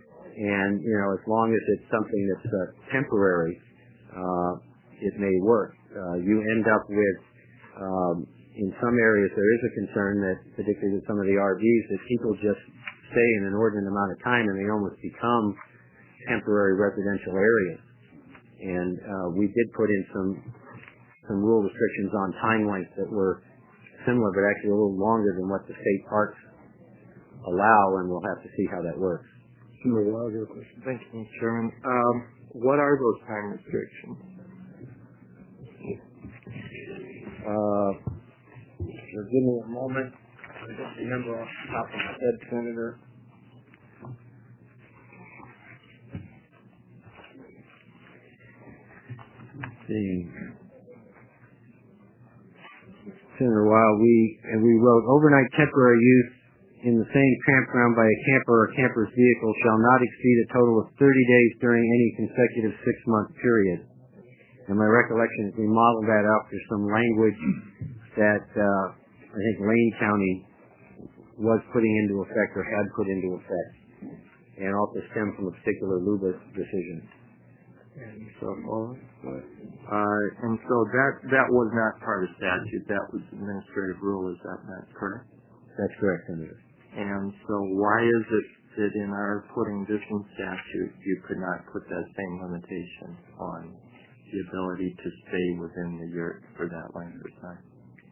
[SPEAKER 11] and you know, as long as it's something that's uh, temporary, uh, it may work. Uh, you end up with, um, in some areas, there is a concern that, particularly with some of the R Vs, that people just stay in an inordinate amount of time and they almost become temporary residential areas. And uh, we did put in some some rule restrictions on time length that were similar, but actually a little longer than what the state parks allow, and we'll have to see how that works.
[SPEAKER 10] Thank you, Mister Chairman. Um, what are those time restrictions?
[SPEAKER 11] Uh, so give me a moment. I don't remember off the top of my head, Senator. Let's see. Senator Weil, we and we wrote overnight temporary use in the same campground by a camper or camper's vehicle shall not exceed a total of thirty days during any consecutive six-month period. And my recollection is we modeled that after some language that uh, I think Lane County was putting into effect or had put into effect, and also stemmed from a particular Lubas decision.
[SPEAKER 10] And so forth. Uh, and so that that was not part of statute. That was administrative rule. Is that not correct?
[SPEAKER 11] That's correct, Senator.
[SPEAKER 10] And so why is it that in our putting this in statute, you could not put that same limitation on the ability to stay within the yurt for that length of time?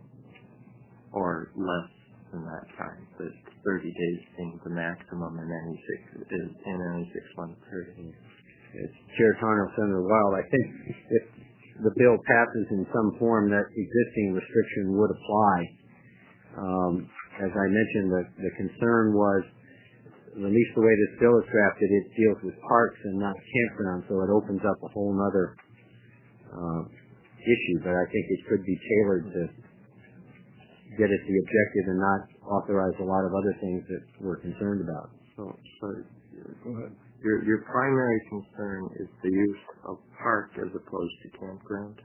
[SPEAKER 10] Or less than that time? That thirty days seems the maximum in any six, is in any six-month period.
[SPEAKER 11] It's Chair Tarnow, Senator Weil. I think if the bill passes in some form, that existing restriction would apply. Um, as I mentioned, the, the concern was, at least the way this bill is drafted, it deals with parks and not campgrounds, so it opens up a whole other uh, issue. But I think it could be tailored to get at the objective and not authorize a lot of other things that we're concerned about.
[SPEAKER 10] So, so go ahead. Your, your primary concern is the use of park as opposed to campground?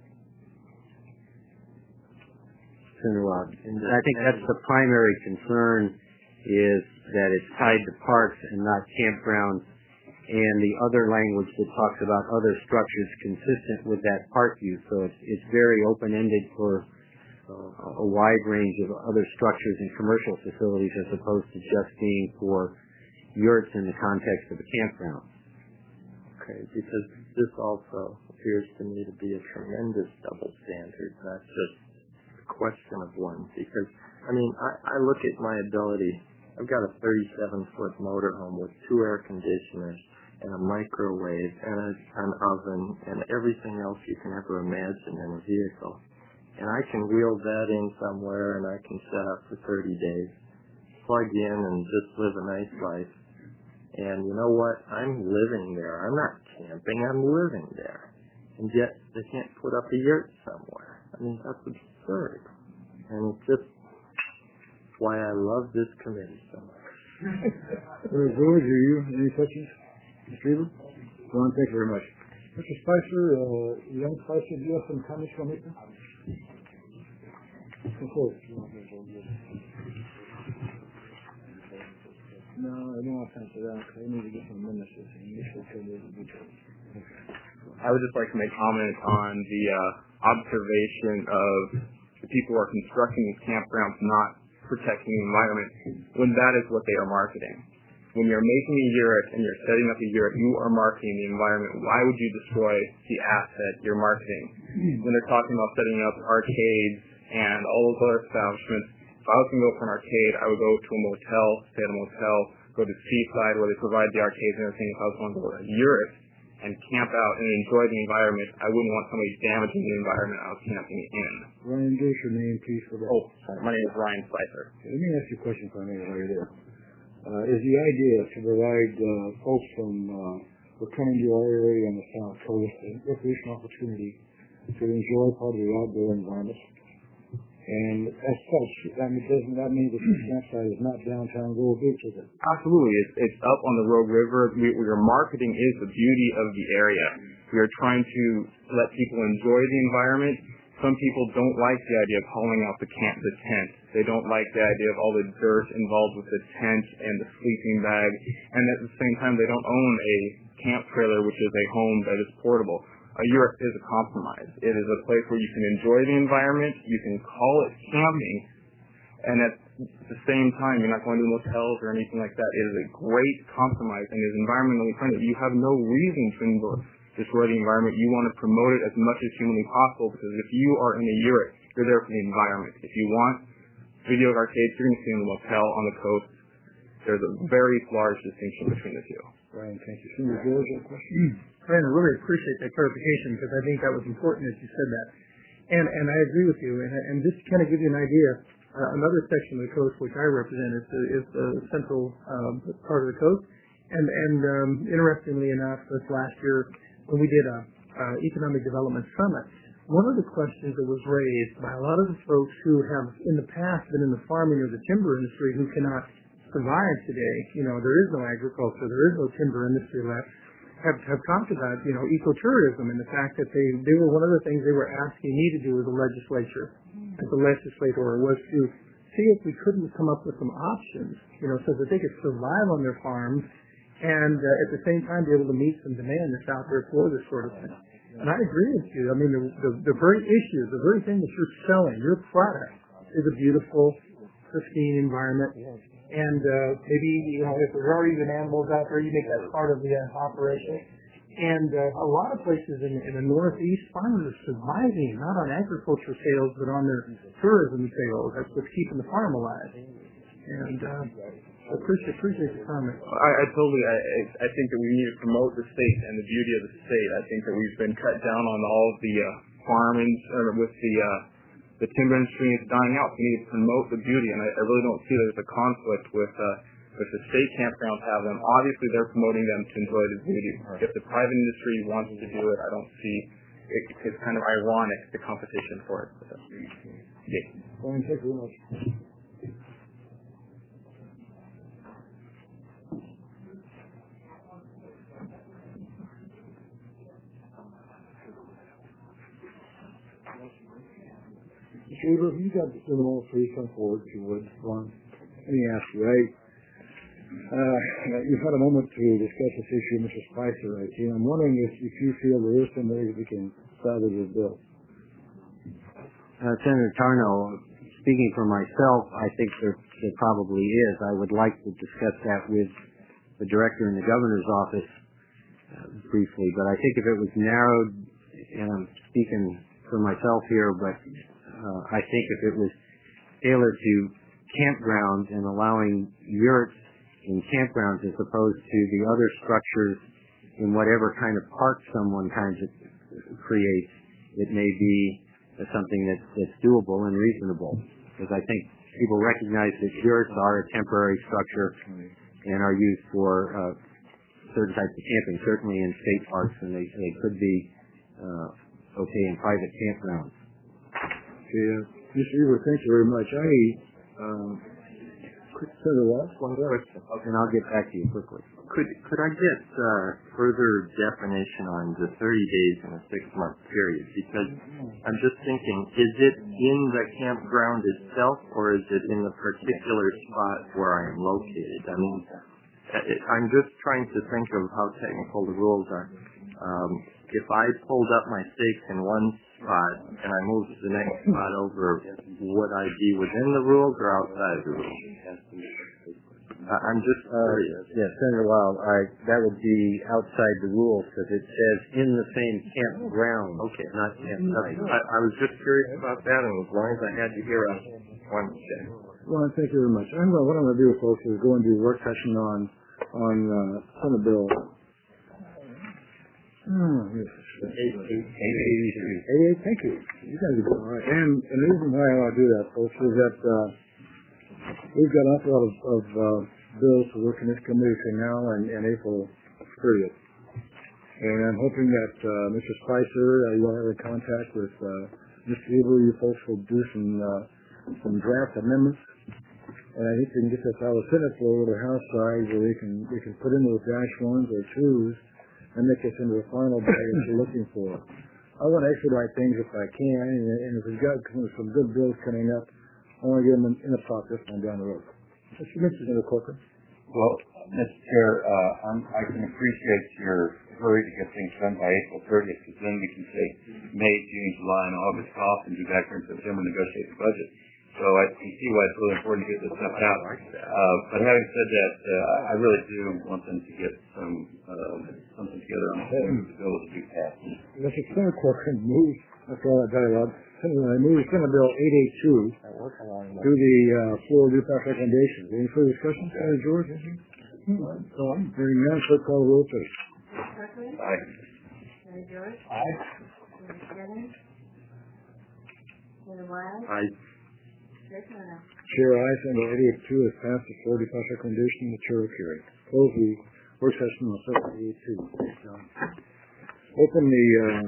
[SPEAKER 11] Senator Wild, I think that's the primary concern, is that it's tied to parks and not campgrounds, and the other language that talks about other structures consistent with that park use. So it's, it's very open-ended for uh, a wide range of other structures and commercial facilities as opposed to just being for yurts in the context of a campground.
[SPEAKER 10] Okay, because this also appears to me to be a tremendous double standard, not just a question of one. Because, I mean, I, I look at my ability. I've got a thirty-seven foot motorhome with two air conditioners and a microwave and a, an oven and everything else you can ever imagine in a vehicle. And I can wheel that in somewhere and I can set up for thirty days, plug in and just live a nice life. And you know what? I'm living there. I'm not camping. I'm living there. And yet they can't put up a yurt somewhere. I mean, that's absurd. And it's just why I love this committee so much.
[SPEAKER 1] George, are you, any questions? Mister Weaver? Ron, thank you very much. Mister Spicer, uh, young Spicer, do you have some comments from me? No, I don't want to answer that because I need to get some ministers and initial changes in detail.
[SPEAKER 12] I would just like to make comment on the uh, observation of the people who are constructing these campgrounds not protecting the environment when that is what they are marketing. When you're making a yurt and you're setting up a yurt, you are marketing the environment. Why would you destroy the asset you're marketing? When they're talking about setting up arcades and all those other establishments, if I was going to go for an arcade, I would go to a motel, stay at a motel, go to Seaside where they provide the arcades and everything. If I was going to go to a yurt and camp out and enjoy the environment, I wouldn't want somebody damaging the environment I was camping in.
[SPEAKER 1] Ryan, give us your name, please, for that.
[SPEAKER 12] Oh, sorry. My name is Ryan Spicer.
[SPEAKER 1] Let me ask you a question for a minute while you're there. Uh, is the idea to provide uh, folks from uh, who are coming to our area on the South Coast a recreational opportunity to enjoy part of the outdoor environment? And as such, that mean, doesn't that mean that the campsite is not downtown Gold Beach, is it?
[SPEAKER 12] Absolutely. It's, it's up on the Rogue River. We, we are marketing is the beauty of the area. We are trying to let people enjoy the environment. Some people don't like the idea of hauling out the camp, the tent. They don't like the idea of all the dirt involved with the tent and the sleeping bag. And at the same time, they don't own a camp trailer, which is a home that is portable. A yurt is a compromise. It is a place where you can enjoy the environment, you can call it camping, and at the same time, you're not going to motels or anything like that. It is a great compromise and is environmentally friendly. You have no reason to destroy the environment. You want to promote it as much as humanly possible, because if you are in a yurt, you're there for the environment. If you want video arcades, you're going to see in the motel on the coast. There's a very large distinction between the two.
[SPEAKER 1] Ryan, thank you. Senator George, a question?
[SPEAKER 6] Ryan, I really appreciate that clarification because I think that was important as you said that. And and I agree with you. And, and just to kind of give you an idea, uh, another section of the coast which I represent is the, is the central um, part of the coast. And, and um, interestingly enough, this last year when we did a uh, economic development summit, one of the questions that was raised by a lot of the folks who have in the past been in the farming or the timber industry who cannot survive today, you know, there is no agriculture, there is no timber industry left, have, have talked about, you know, ecotourism and the fact that they, they were one of the things they were asking me to do as a legislature, as a legislator, was to see if we couldn't come up with some options, you know, so that they could survive on their farms and uh, at the same time be able to meet some demand that's out there for this sort of thing. And I agree with you. I mean, the, the, the very issue, the very thing that you're selling, your product, is a beautiful, pristine environment. And uh, maybe, you know, if there are even animals out there, you make that part of the uh, operation. And uh, a lot of places in, in the Northeast, farmers are surviving, not on agriculture sales, but on their tourism sales. That's what's keeping the farm alive. And uh, I appreciate, appreciate the comment.
[SPEAKER 12] I, I totally, I, I think that we need to promote the state and the beauty of the state. I think that we've been cut down on all of the uh, farming uh, with the uh, the timber industry is dying out. We need to promote the beauty, and I, I really don't see there's a conflict with uh, with the state campgrounds have them. Obviously, they're promoting them to enjoy the beauty. If the private industry wants to do it, I don't see it, it's kind of ironic, the competition for it. So, yeah.
[SPEAKER 1] Ryan, thank you very much. Weaver, you got the symbol, please come forward if you would, Ron. Let me ask you, I, uh, you've had a moment to discuss this issue, Mister Spicer, I see. I'm wondering if, if you feel there is some way we can salvage this bill.
[SPEAKER 11] Uh, Senator Tarnow, speaking for myself, I think there, there probably is. I would like to discuss that with the director in the governor's office uh, briefly, but I think if it was narrowed, and I'm speaking for myself here, but uh, I think if it was tailored to campgrounds and allowing yurts in campgrounds as opposed to the other structures in whatever kind of park someone kind of creates, it may be something that's, that's doable and reasonable. Because I think people recognize that yurts are a temporary structure and are used for uh, certain types of camping, certainly in state parks, and they, they could be uh, okay in private campgrounds.
[SPEAKER 1] Okay, uh, Mister Weaver, thank you very much. I, um, quick Senator Watts, one question.
[SPEAKER 11] And I'll get back to you quickly.
[SPEAKER 13] Could could I get uh, further definition on the thirty days in a six-month period? Because I'm just thinking, is it in the campground itself, or is it in the particular spot where I am located? I mean, I'm just trying to think of how technical the rules are. Um, if I pulled up my stakes in one spot and I moved to the next spot over, would I be within the rules or outside the rules? I'm just curious.
[SPEAKER 11] Uh, yeah, Senator Wild, I, that would be outside the rules because it says in the same campground.
[SPEAKER 13] Okay.
[SPEAKER 11] Not campsite.
[SPEAKER 13] I, I was just curious about that, and as long as I had you here, I wanted to check.
[SPEAKER 1] Well, thank you very much. I'm gonna, what I'm going to do, folks, is go and do a work session on on uh, Senate Bill. Oh, yes. eight eighty-three. Thank you. You guys are doing all right. And, and the reason why I want to do that, folks, is that uh, we've got an awful lot of, of uh, bills to work in this committee between now and, and April thirtieth. And I'm hoping that uh, Mister Spicer, uh, you will have a contact with uh, Mister Weaver. You folks will do some uh, some draft amendments. And I think we can get this out of the Senate floor or the House side where we can we can put in those dash ones or twos and make this into a final bill that you're looking for. I want to expedite things if I can, and, and if we've got some good bills coming up, I want to get them in, in the process and down the road. Mister Corcoran.
[SPEAKER 14] Well, Mister Chair, uh, I'm, I can appreciate your hurry to get things done by April thirtieth, because then we can say May, June, July, and August off and be back here in September and negotiate the budget. So I can see why it's really important to get this stuff out. Uh, but having said that, uh, I really do want them to get some uh, something together on the bill to be passed.
[SPEAKER 1] Mister Senator Corcoran moves, after all that dialogue, I move Senate Bill eight eighty-two to the uh, floor to pass recommendations. Any further discussion, Senator George? So I'm hearing none, clerk call the roll, please.
[SPEAKER 3] Corcoran?
[SPEAKER 14] Aye.
[SPEAKER 3] Senator George?
[SPEAKER 14] Aye.
[SPEAKER 3] Senator Shannon? Senator Wild?
[SPEAKER 13] Aye.
[SPEAKER 3] Chair Turner?
[SPEAKER 1] Chair, aye. Senate Bill eight eighty-two is passed. The floor to pass recommendation. The chair will carry. Close the work session on Senate Bill eight eighty-two. Open the uh,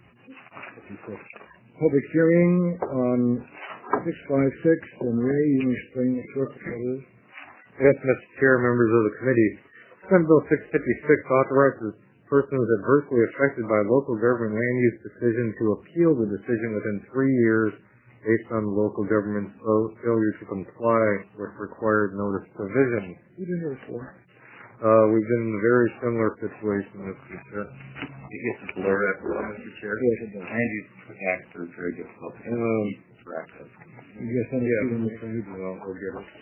[SPEAKER 1] public hearing on six fifty-six, and Ray, you can explain what it is.
[SPEAKER 4] Yes, Mister Chair, members of the committee. Senate Bill six fifty-six authorizes persons adversely affected by local government land use decision to appeal the decision within three years based on the local government's failure to comply with required notice provisions.
[SPEAKER 1] You did it before.
[SPEAKER 4] Uh, we've been in a very similar situation, Mister Chair.
[SPEAKER 14] It gets blur after that, Mister Chair.
[SPEAKER 1] Yes, it does.
[SPEAKER 14] Land use acts are very difficult to
[SPEAKER 1] Um,
[SPEAKER 14] track of.
[SPEAKER 1] You guys send it
[SPEAKER 4] Yeah,
[SPEAKER 1] to Mister
[SPEAKER 4] well, we'll get it.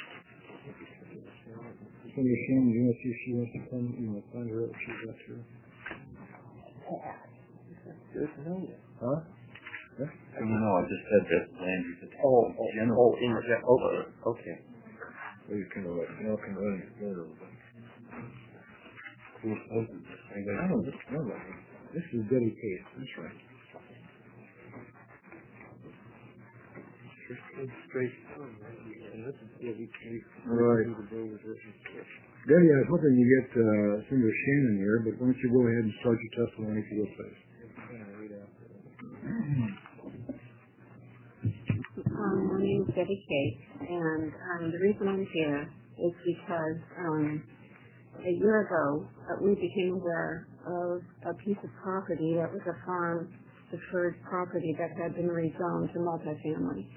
[SPEAKER 1] Senator Shannon, do you want to see if she wants to come? You want to find her if she's up here?
[SPEAKER 2] Good to know you.
[SPEAKER 1] Huh?
[SPEAKER 14] I don't know, I just said that land use is
[SPEAKER 2] Oh, oh,
[SPEAKER 14] general.
[SPEAKER 2] oh, in the, okay, okay.
[SPEAKER 1] Well, you can, uh, you know, can run it together.
[SPEAKER 14] Who opposes this? Anybody?
[SPEAKER 1] I don't know that one. This is Debbie Case. That's right.
[SPEAKER 2] Straight.
[SPEAKER 1] Right. Debbie, I was hoping you get uh, Senator Shannon here, but why don't you go ahead and start your testimony if you will, please.
[SPEAKER 15] Um, my name is Debbie Case, and um, the reason I'm here is because um, a year ago uh, we became aware of a piece of property that was a farm deferred property that had been rezoned to multifamily.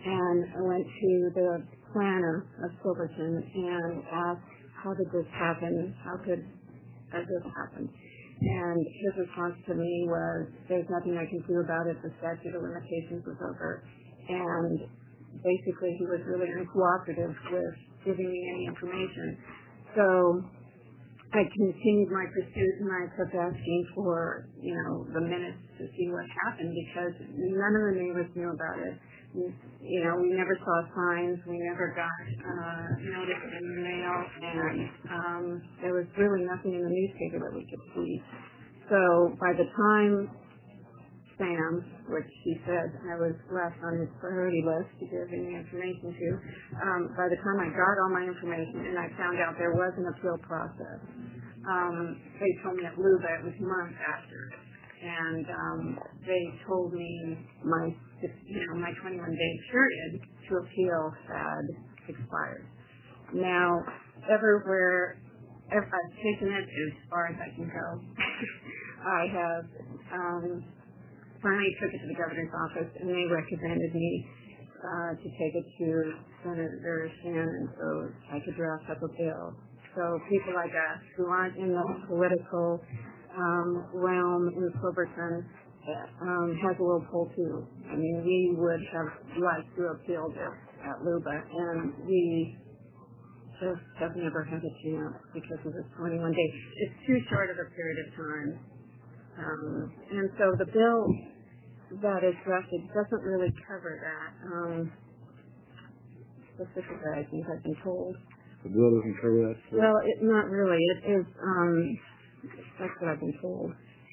[SPEAKER 15] and I went to the planner of Silverton and asked, how did this happen? How could uh, this happen? And his response to me was, there's nothing I can do about it. The statute of limitations was over. And basically he was really uncooperative with giving me any information. So I continued my pursuit, and I kept asking for, you know, the minutes to see what happened, because none of the neighbors knew about it. You know, we never saw signs, we never got uh, notice in the mail, and um, there was really nothing in the newspaper that we could see. So by the time Sam, which he said I was left on his priority list to give any information to, um, by the time I got all my information and I found out there was an appeal process, um, they told me at Luba it was months after. And um, they told me my, you know, my twenty-one day period to appeal had expired. Now, everywhere, I've taken it as far as I can go. I have um, finally took it to the governor's office, and they recommended me uh, to take it to Senator Shannon so I could draft up a bill. So people like us who aren't in the political um, realm in Silverton um, has a little pull too. I mean, we would have liked to appeal this at Luba, and we just have never had a chance because of this twenty-one days. It's too short of a period of time. Um, and so the bill that is drafted doesn't really cover that. Um, specifically, I think I've been told.
[SPEAKER 1] The bill doesn't cover that? So.
[SPEAKER 15] Well, it, not really. It is, um, that's what I've been told.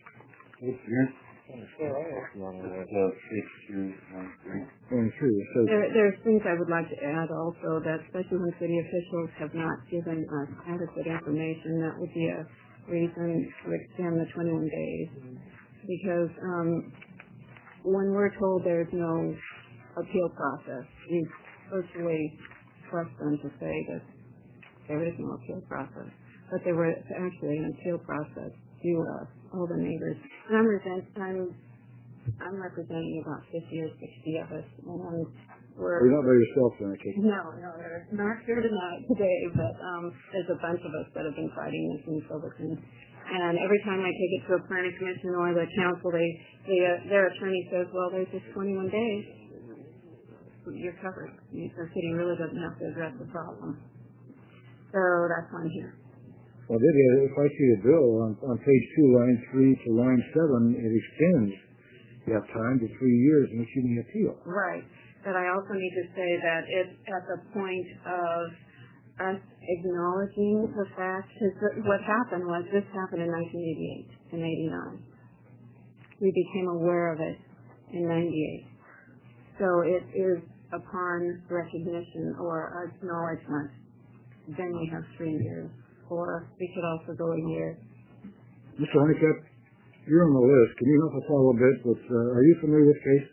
[SPEAKER 15] There, there's things I would like to add also, that especially when city officials have not given us adequate information, that would be a reason to extend the twenty-one days. Because um, when we're told there's no appeal process, we virtually trust them to say that there is no appeal process. But there was actually an appeal process to us, all the neighbors. And I'm, resent, I'm, I'm representing about fifty or sixty of us, and we're...
[SPEAKER 1] You're not by yourself then, I take it?
[SPEAKER 15] No, no, they're not here tonight today, but um, there's a bunch of us that have been fighting this in Silverton. And every time I take it to a planning commission or the council, they, they uh, their attorney says, well, there's just twenty-one days. You're covered. The city really doesn't have to address the problem. So that's why I'm here.
[SPEAKER 1] Well, did you, if I see a bill on, on page two, line three to line seven, it extends that time to three years in which you may appeal.
[SPEAKER 15] Right. But I also need to say that it's at the point of us acknowledging the fact, because what happened was this happened in nineteen eighty-eight and eighty-nine. We became aware of it in ninety-eight. So it is upon recognition or acknowledgement, then we have three years. Or we could also go a year.
[SPEAKER 1] Mister Honeycutt, you're on the list. Can you help us out a little bit with, uh, are you familiar with the case?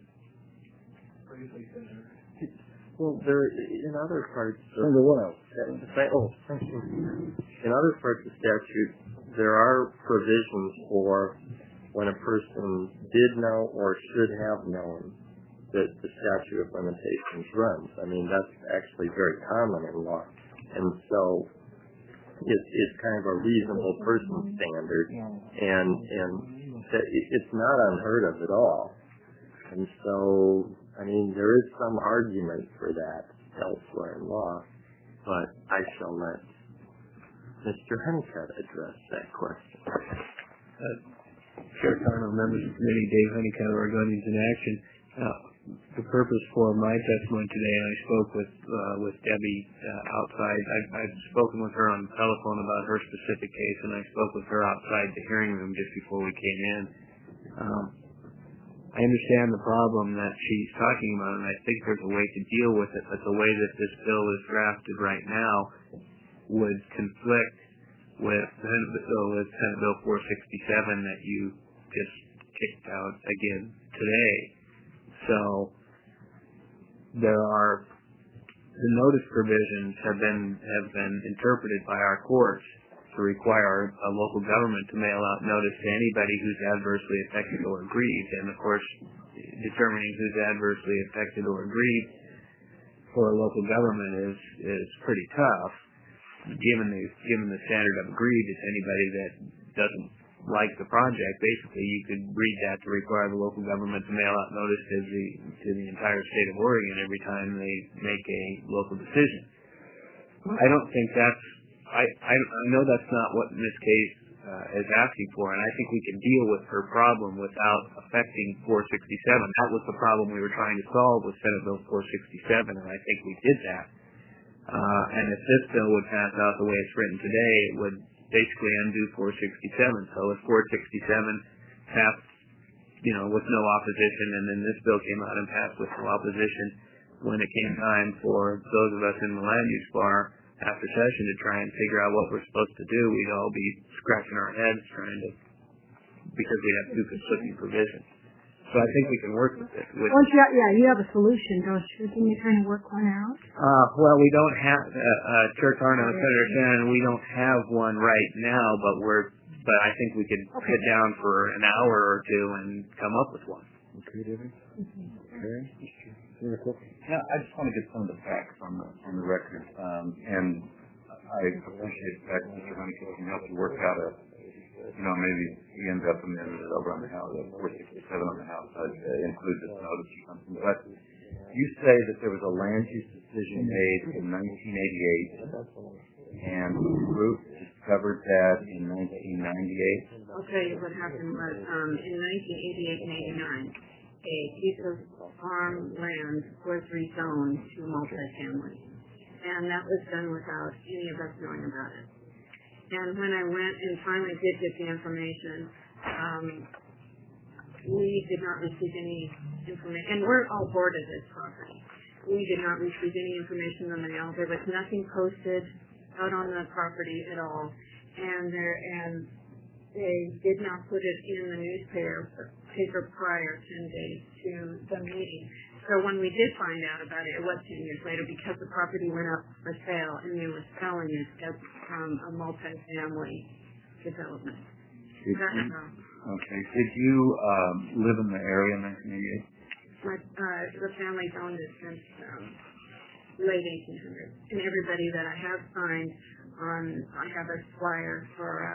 [SPEAKER 13] Well, there, in other parts of...
[SPEAKER 1] Under what else?
[SPEAKER 13] Oh, thank you. In other parts of statute, there are provisions for when a person did know or should have known that the statute of limitations runs. I mean, that's actually very common in law. And so it, it's kind of a reasonable person standard, and and it's not unheard of at all. And so, I mean, there is some argument for that elsewhere in law, but I shall let Mister Honeycutt address that question.
[SPEAKER 16] Uh, Chair Connor, members of the committee, Dave Honeycutt, Oregonians in Action. Uh, the purpose for my testimony today, and I spoke with uh, with Debbie uh, outside. I've, I've spoken with her on the telephone about her specific case, and I spoke with her outside the hearing room just before we came in. Um, I understand the problem that she's talking about, and I think there's a way to deal with it, but the way that this bill is drafted right now would conflict with Senate Bill, with Senate Bill four sixty-seven that you just kicked out again today. So there are the notice provisions have been have been interpreted by our courts to require a local government to mail out notice to anybody who's adversely affected or aggrieved, and of course determining who's adversely affected or aggrieved for a local government is is pretty tough, given the given the standard of agreed. If anybody that doesn't like the project, basically you could read that to require the local government to mail out notice to the to the entire state of Oregon every time they make a local decision. I don't think that's I I, I know that's not what Miz Case uh, is asking for, and I think we can deal with her problem without affecting four sixty-seven. That was the problem we were trying to solve with Senate Bill four sixty-seven, and I think we did that. Uh, and if this bill would pass out the way it's written today, it would basically undo four sixty-seven. So if four sixty-seven passed, you know, with no opposition, and then this bill came out and passed with no opposition, when it came time for those of us in the land use bar after session to try and figure out what we're supposed to do, we'd all be scratching our heads trying to, because we have two conflicting provisions. So I think we can work with it. With,
[SPEAKER 5] Once you have, yeah, you have a solution, don't you? Can you kind of work one out?
[SPEAKER 16] Uh, well, we don't have, uh, uh, Chair Carno and Senator Shannon, we don't have one right now, but we're, but I think we could okay. sit down for an hour or two and come up with one.
[SPEAKER 1] Okay, David? Mm-hmm. Okay.
[SPEAKER 14] Yeah, I just want to get some of the facts on the, on the record. Um, and I appreciate the fact that Mister Honeycutt can help you work out a, you know, maybe he ends up amending it over on the House, four sixty-seven on the House side, uh, include this notice or something. But you say that there was a land use decision made in nineteen eighty-eight, and the group discovered that in nineteen ninety-eight.
[SPEAKER 15] I'll tell you what happened was, um, in nineteen eighty-eight and eighty-nine, a piece of farm land was rezoned to multifamily, and that was done without any of us knowing about it. And when I went and finally did get the information, um, we did not receive any information, and we're all boarded this property. We did not receive any information in the mail. There was nothing posted out on the property at all, and there and they did not put it in the newspaper paper prior ten days to the meeting. So when we did find out about it, it was ten years later because the property went up for sale and they were selling it as um, a multi-family development.
[SPEAKER 14] Did you, okay. Did you um, live in the area in nineteen eighty-eight?
[SPEAKER 15] My, uh, the family's owned it since um, late eighteen hundreds. And everybody that I have signed on, I have a flyer for a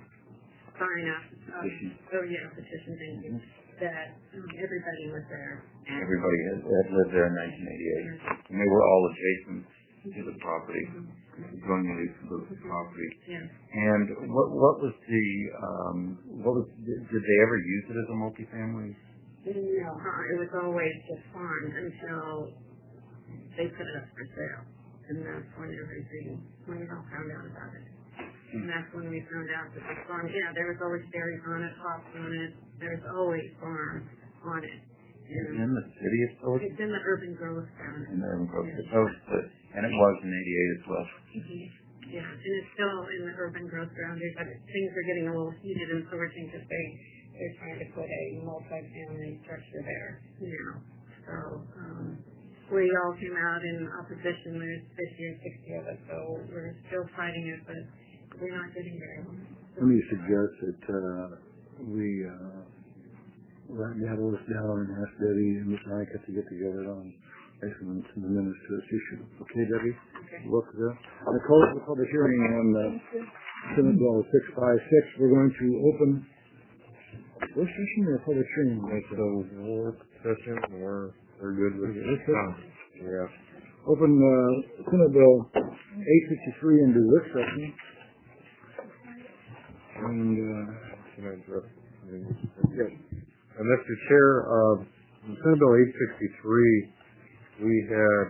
[SPEAKER 15] sign up. Um, oh yeah, petition, thank you. That um, everybody was there.
[SPEAKER 14] Everybody had, had lived there in nineteen eighty-eight. And they were all adjacent to the property, jointly to the property.
[SPEAKER 15] Yeah.
[SPEAKER 14] And what what was the, um, what was, did they ever use it as a multifamily?
[SPEAKER 15] No, uh, it was always just farmed until they put it up for sale. And that's when everything, when we all found out about it. And that's when we found out that the farm, yeah, there was always berries on it, hops on it. There's always farm on it.
[SPEAKER 14] And in the city of Silver?
[SPEAKER 15] It's in the urban growth zone.
[SPEAKER 14] In the urban growth zone. Yeah. And it was in eighty-eight as well.
[SPEAKER 15] Mm-hmm. Yeah, and it's still in the urban growth boundary, but things are getting a little heated in Silverton because they, they're trying to put a multi-family structure there now. So, um, we all came out in opposition. There's fifty or sixty of us, so we're still fighting it, but we're not getting very long.
[SPEAKER 1] Let me suggest that uh, we uh, write down this down and ask Debbie and Mister Honeycutt to get together on excellent amendments to this issue. Okay, Debbie?
[SPEAKER 15] Okay.
[SPEAKER 1] Look there. I call the public hearing on uh, Senate Bill six fifty-six. We're going to open work session or public hearing?
[SPEAKER 4] That's a work session, or we're good with it. Yeah.
[SPEAKER 1] Open uh, Senate Bill eight fifty-three into work session. And, uh,
[SPEAKER 4] can I interrupt?
[SPEAKER 1] Yes.
[SPEAKER 4] Uh, Mister Chair, uh, in Senate Bill eight sixty-three, we had,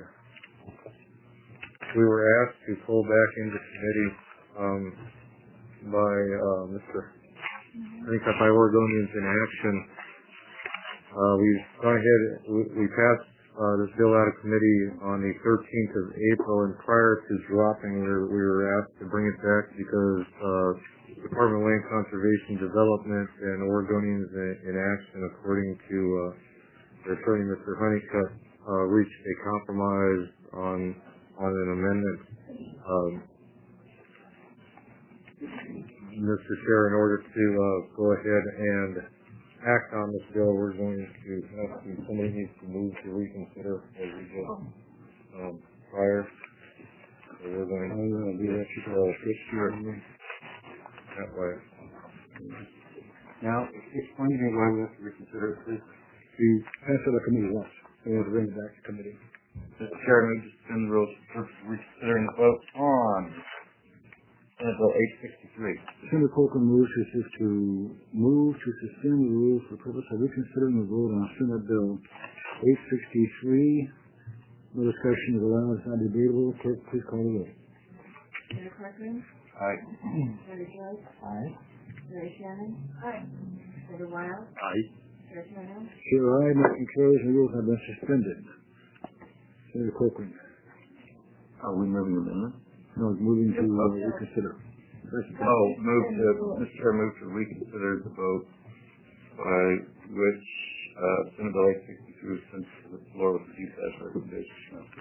[SPEAKER 4] we were asked to pull back into committee um, by uh, Mister Honeycutt by Oregonians in Action. Uh, we've gone ahead, we, we passed uh, this bill out of committee on the thirteenth of April, and prior to dropping, we were, we were asked to bring it back because uh, Department of Land Conservation Development and Oregonians in, in Action, according to uh, their attorney, Mister Honeycutt, uh, reached a compromise on on an amendment. Um, Mister Chair, in order to uh, go ahead and act on this bill, we're going to have to, somebody needs to move to reconsider as we go. um, prior. So we're going
[SPEAKER 1] I'm going to do that.
[SPEAKER 4] to uh, switch to it that way.
[SPEAKER 14] Now, explain to me why we have to reconsider it, please.
[SPEAKER 1] We passed it to committee once. We have to bring it back to committee.
[SPEAKER 9] Mister Chairman, just suspend the rules for reconsidering the vote on Senate Bill eight sixty-three.
[SPEAKER 1] Senator Corcoran moves to, to move to suspend the rules for the purpose of reconsidering the vote on Senate Bill eight sixty-three. No discussion is allowed. It's not debatable. Clerk, please call the roll.
[SPEAKER 3] Senator Corcoran.
[SPEAKER 9] Aye.
[SPEAKER 3] Senator Joyce.
[SPEAKER 1] Aye.
[SPEAKER 3] Senator Shannon. Aye. Senator Wild.
[SPEAKER 9] Aye.
[SPEAKER 3] Chair Turner.
[SPEAKER 1] Chair, aye. Motion carries and rules have been suspended. Senator Corcoran.
[SPEAKER 9] Are we moving the amendment?
[SPEAKER 1] No, it's moving to uh, reconsider.
[SPEAKER 9] Oh, move to, Mister Chair, move to reconsider the vote by which uh, Senate Bill eight sixty-two is sent to the floor with reduced as recommendation.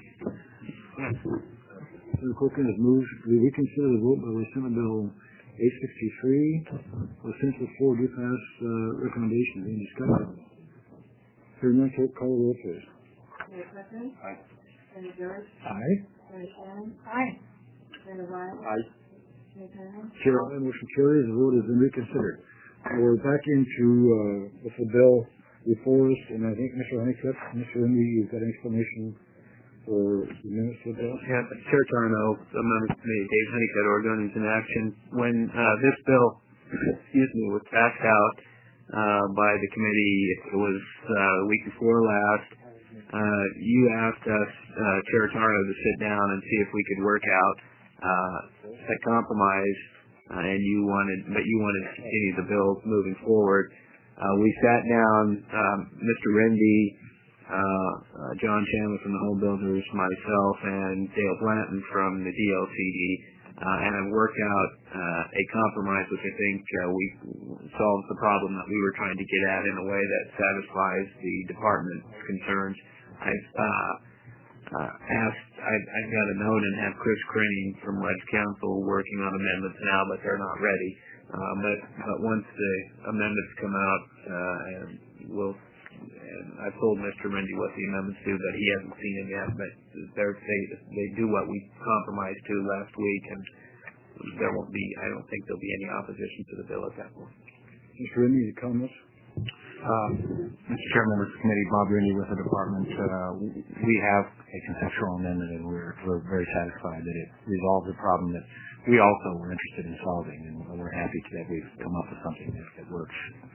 [SPEAKER 1] Senator Corcoran has moved to reconsider the vote by which Senate Bill eight sixty-three was sent to the floor due pass uh, recommendation. Any discussion? Hearing none, clerk, call the roll, please.
[SPEAKER 3] Senator Corcoran.
[SPEAKER 9] Aye.
[SPEAKER 3] Senator George.
[SPEAKER 1] Aye.
[SPEAKER 3] Senator Shannon.
[SPEAKER 5] Aye.
[SPEAKER 3] Senator Wild.
[SPEAKER 9] Aye.
[SPEAKER 3] Chair Turner.
[SPEAKER 1] Chair, aye. Motion carries. The vote has been reconsidered. Now we're back into uh, with the bill before us, and I think Mister Honeycutt, Mister Rindy, you've got an explanation for the minutes of the bill?
[SPEAKER 16] Yeah, Chair Tarnow, a member of the committee, Dave Honeycutt, Oregonians in Action. When uh, this bill, excuse me, was passed out uh, by the committee, it was uh, the week before last. Uh, you asked us, uh, Chair Tarnow, to sit down and see if we could work out uh, a compromise, uh, and you wanted, but you wanted to continue the bill moving forward. Uh, we sat down, um, Mister Rindy, uh, uh, John Chandler from the Home Builders, myself, and Dale Blanton from the D L C D, uh, and I've worked out uh, a compromise which I think uh, we solves the problem that we were trying to get at in a way that satisfies the department's concerns. I've uh, uh, asked, I've, I've got a note and have Chris Crenning from Ledge Council working on amendments now, but they're not ready. Uh, but, but once the amendments come out, uh, and we'll, and I've told Mister Rindy what the amendments do, but he hasn't seen them yet, but they're, they, they do what we compromised to last week, and there won't be, I don't think there'll be any opposition to the bill at that point.
[SPEAKER 1] Mister Rindy, your comments?
[SPEAKER 17] Uh, Mister Chair, members of the committee, Bob Rindy with the department. Uh, we have a conceptual amendment, and we're, we're very satisfied that it resolves a problem that we also were interested in solving, and we're happy that we've come up with something that, that works.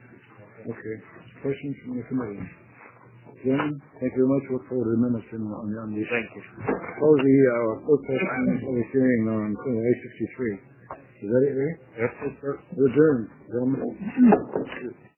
[SPEAKER 1] Okay. Questions from the committee? Gentlemen, thank you very much. Look forward to the minutes in, on, on these.
[SPEAKER 16] Thank you.
[SPEAKER 1] Close the uh, fourth session public hearing on eight sixty-three. Is that it, Ray?
[SPEAKER 4] Yes, sir.
[SPEAKER 1] We're adjourned, gentlemen.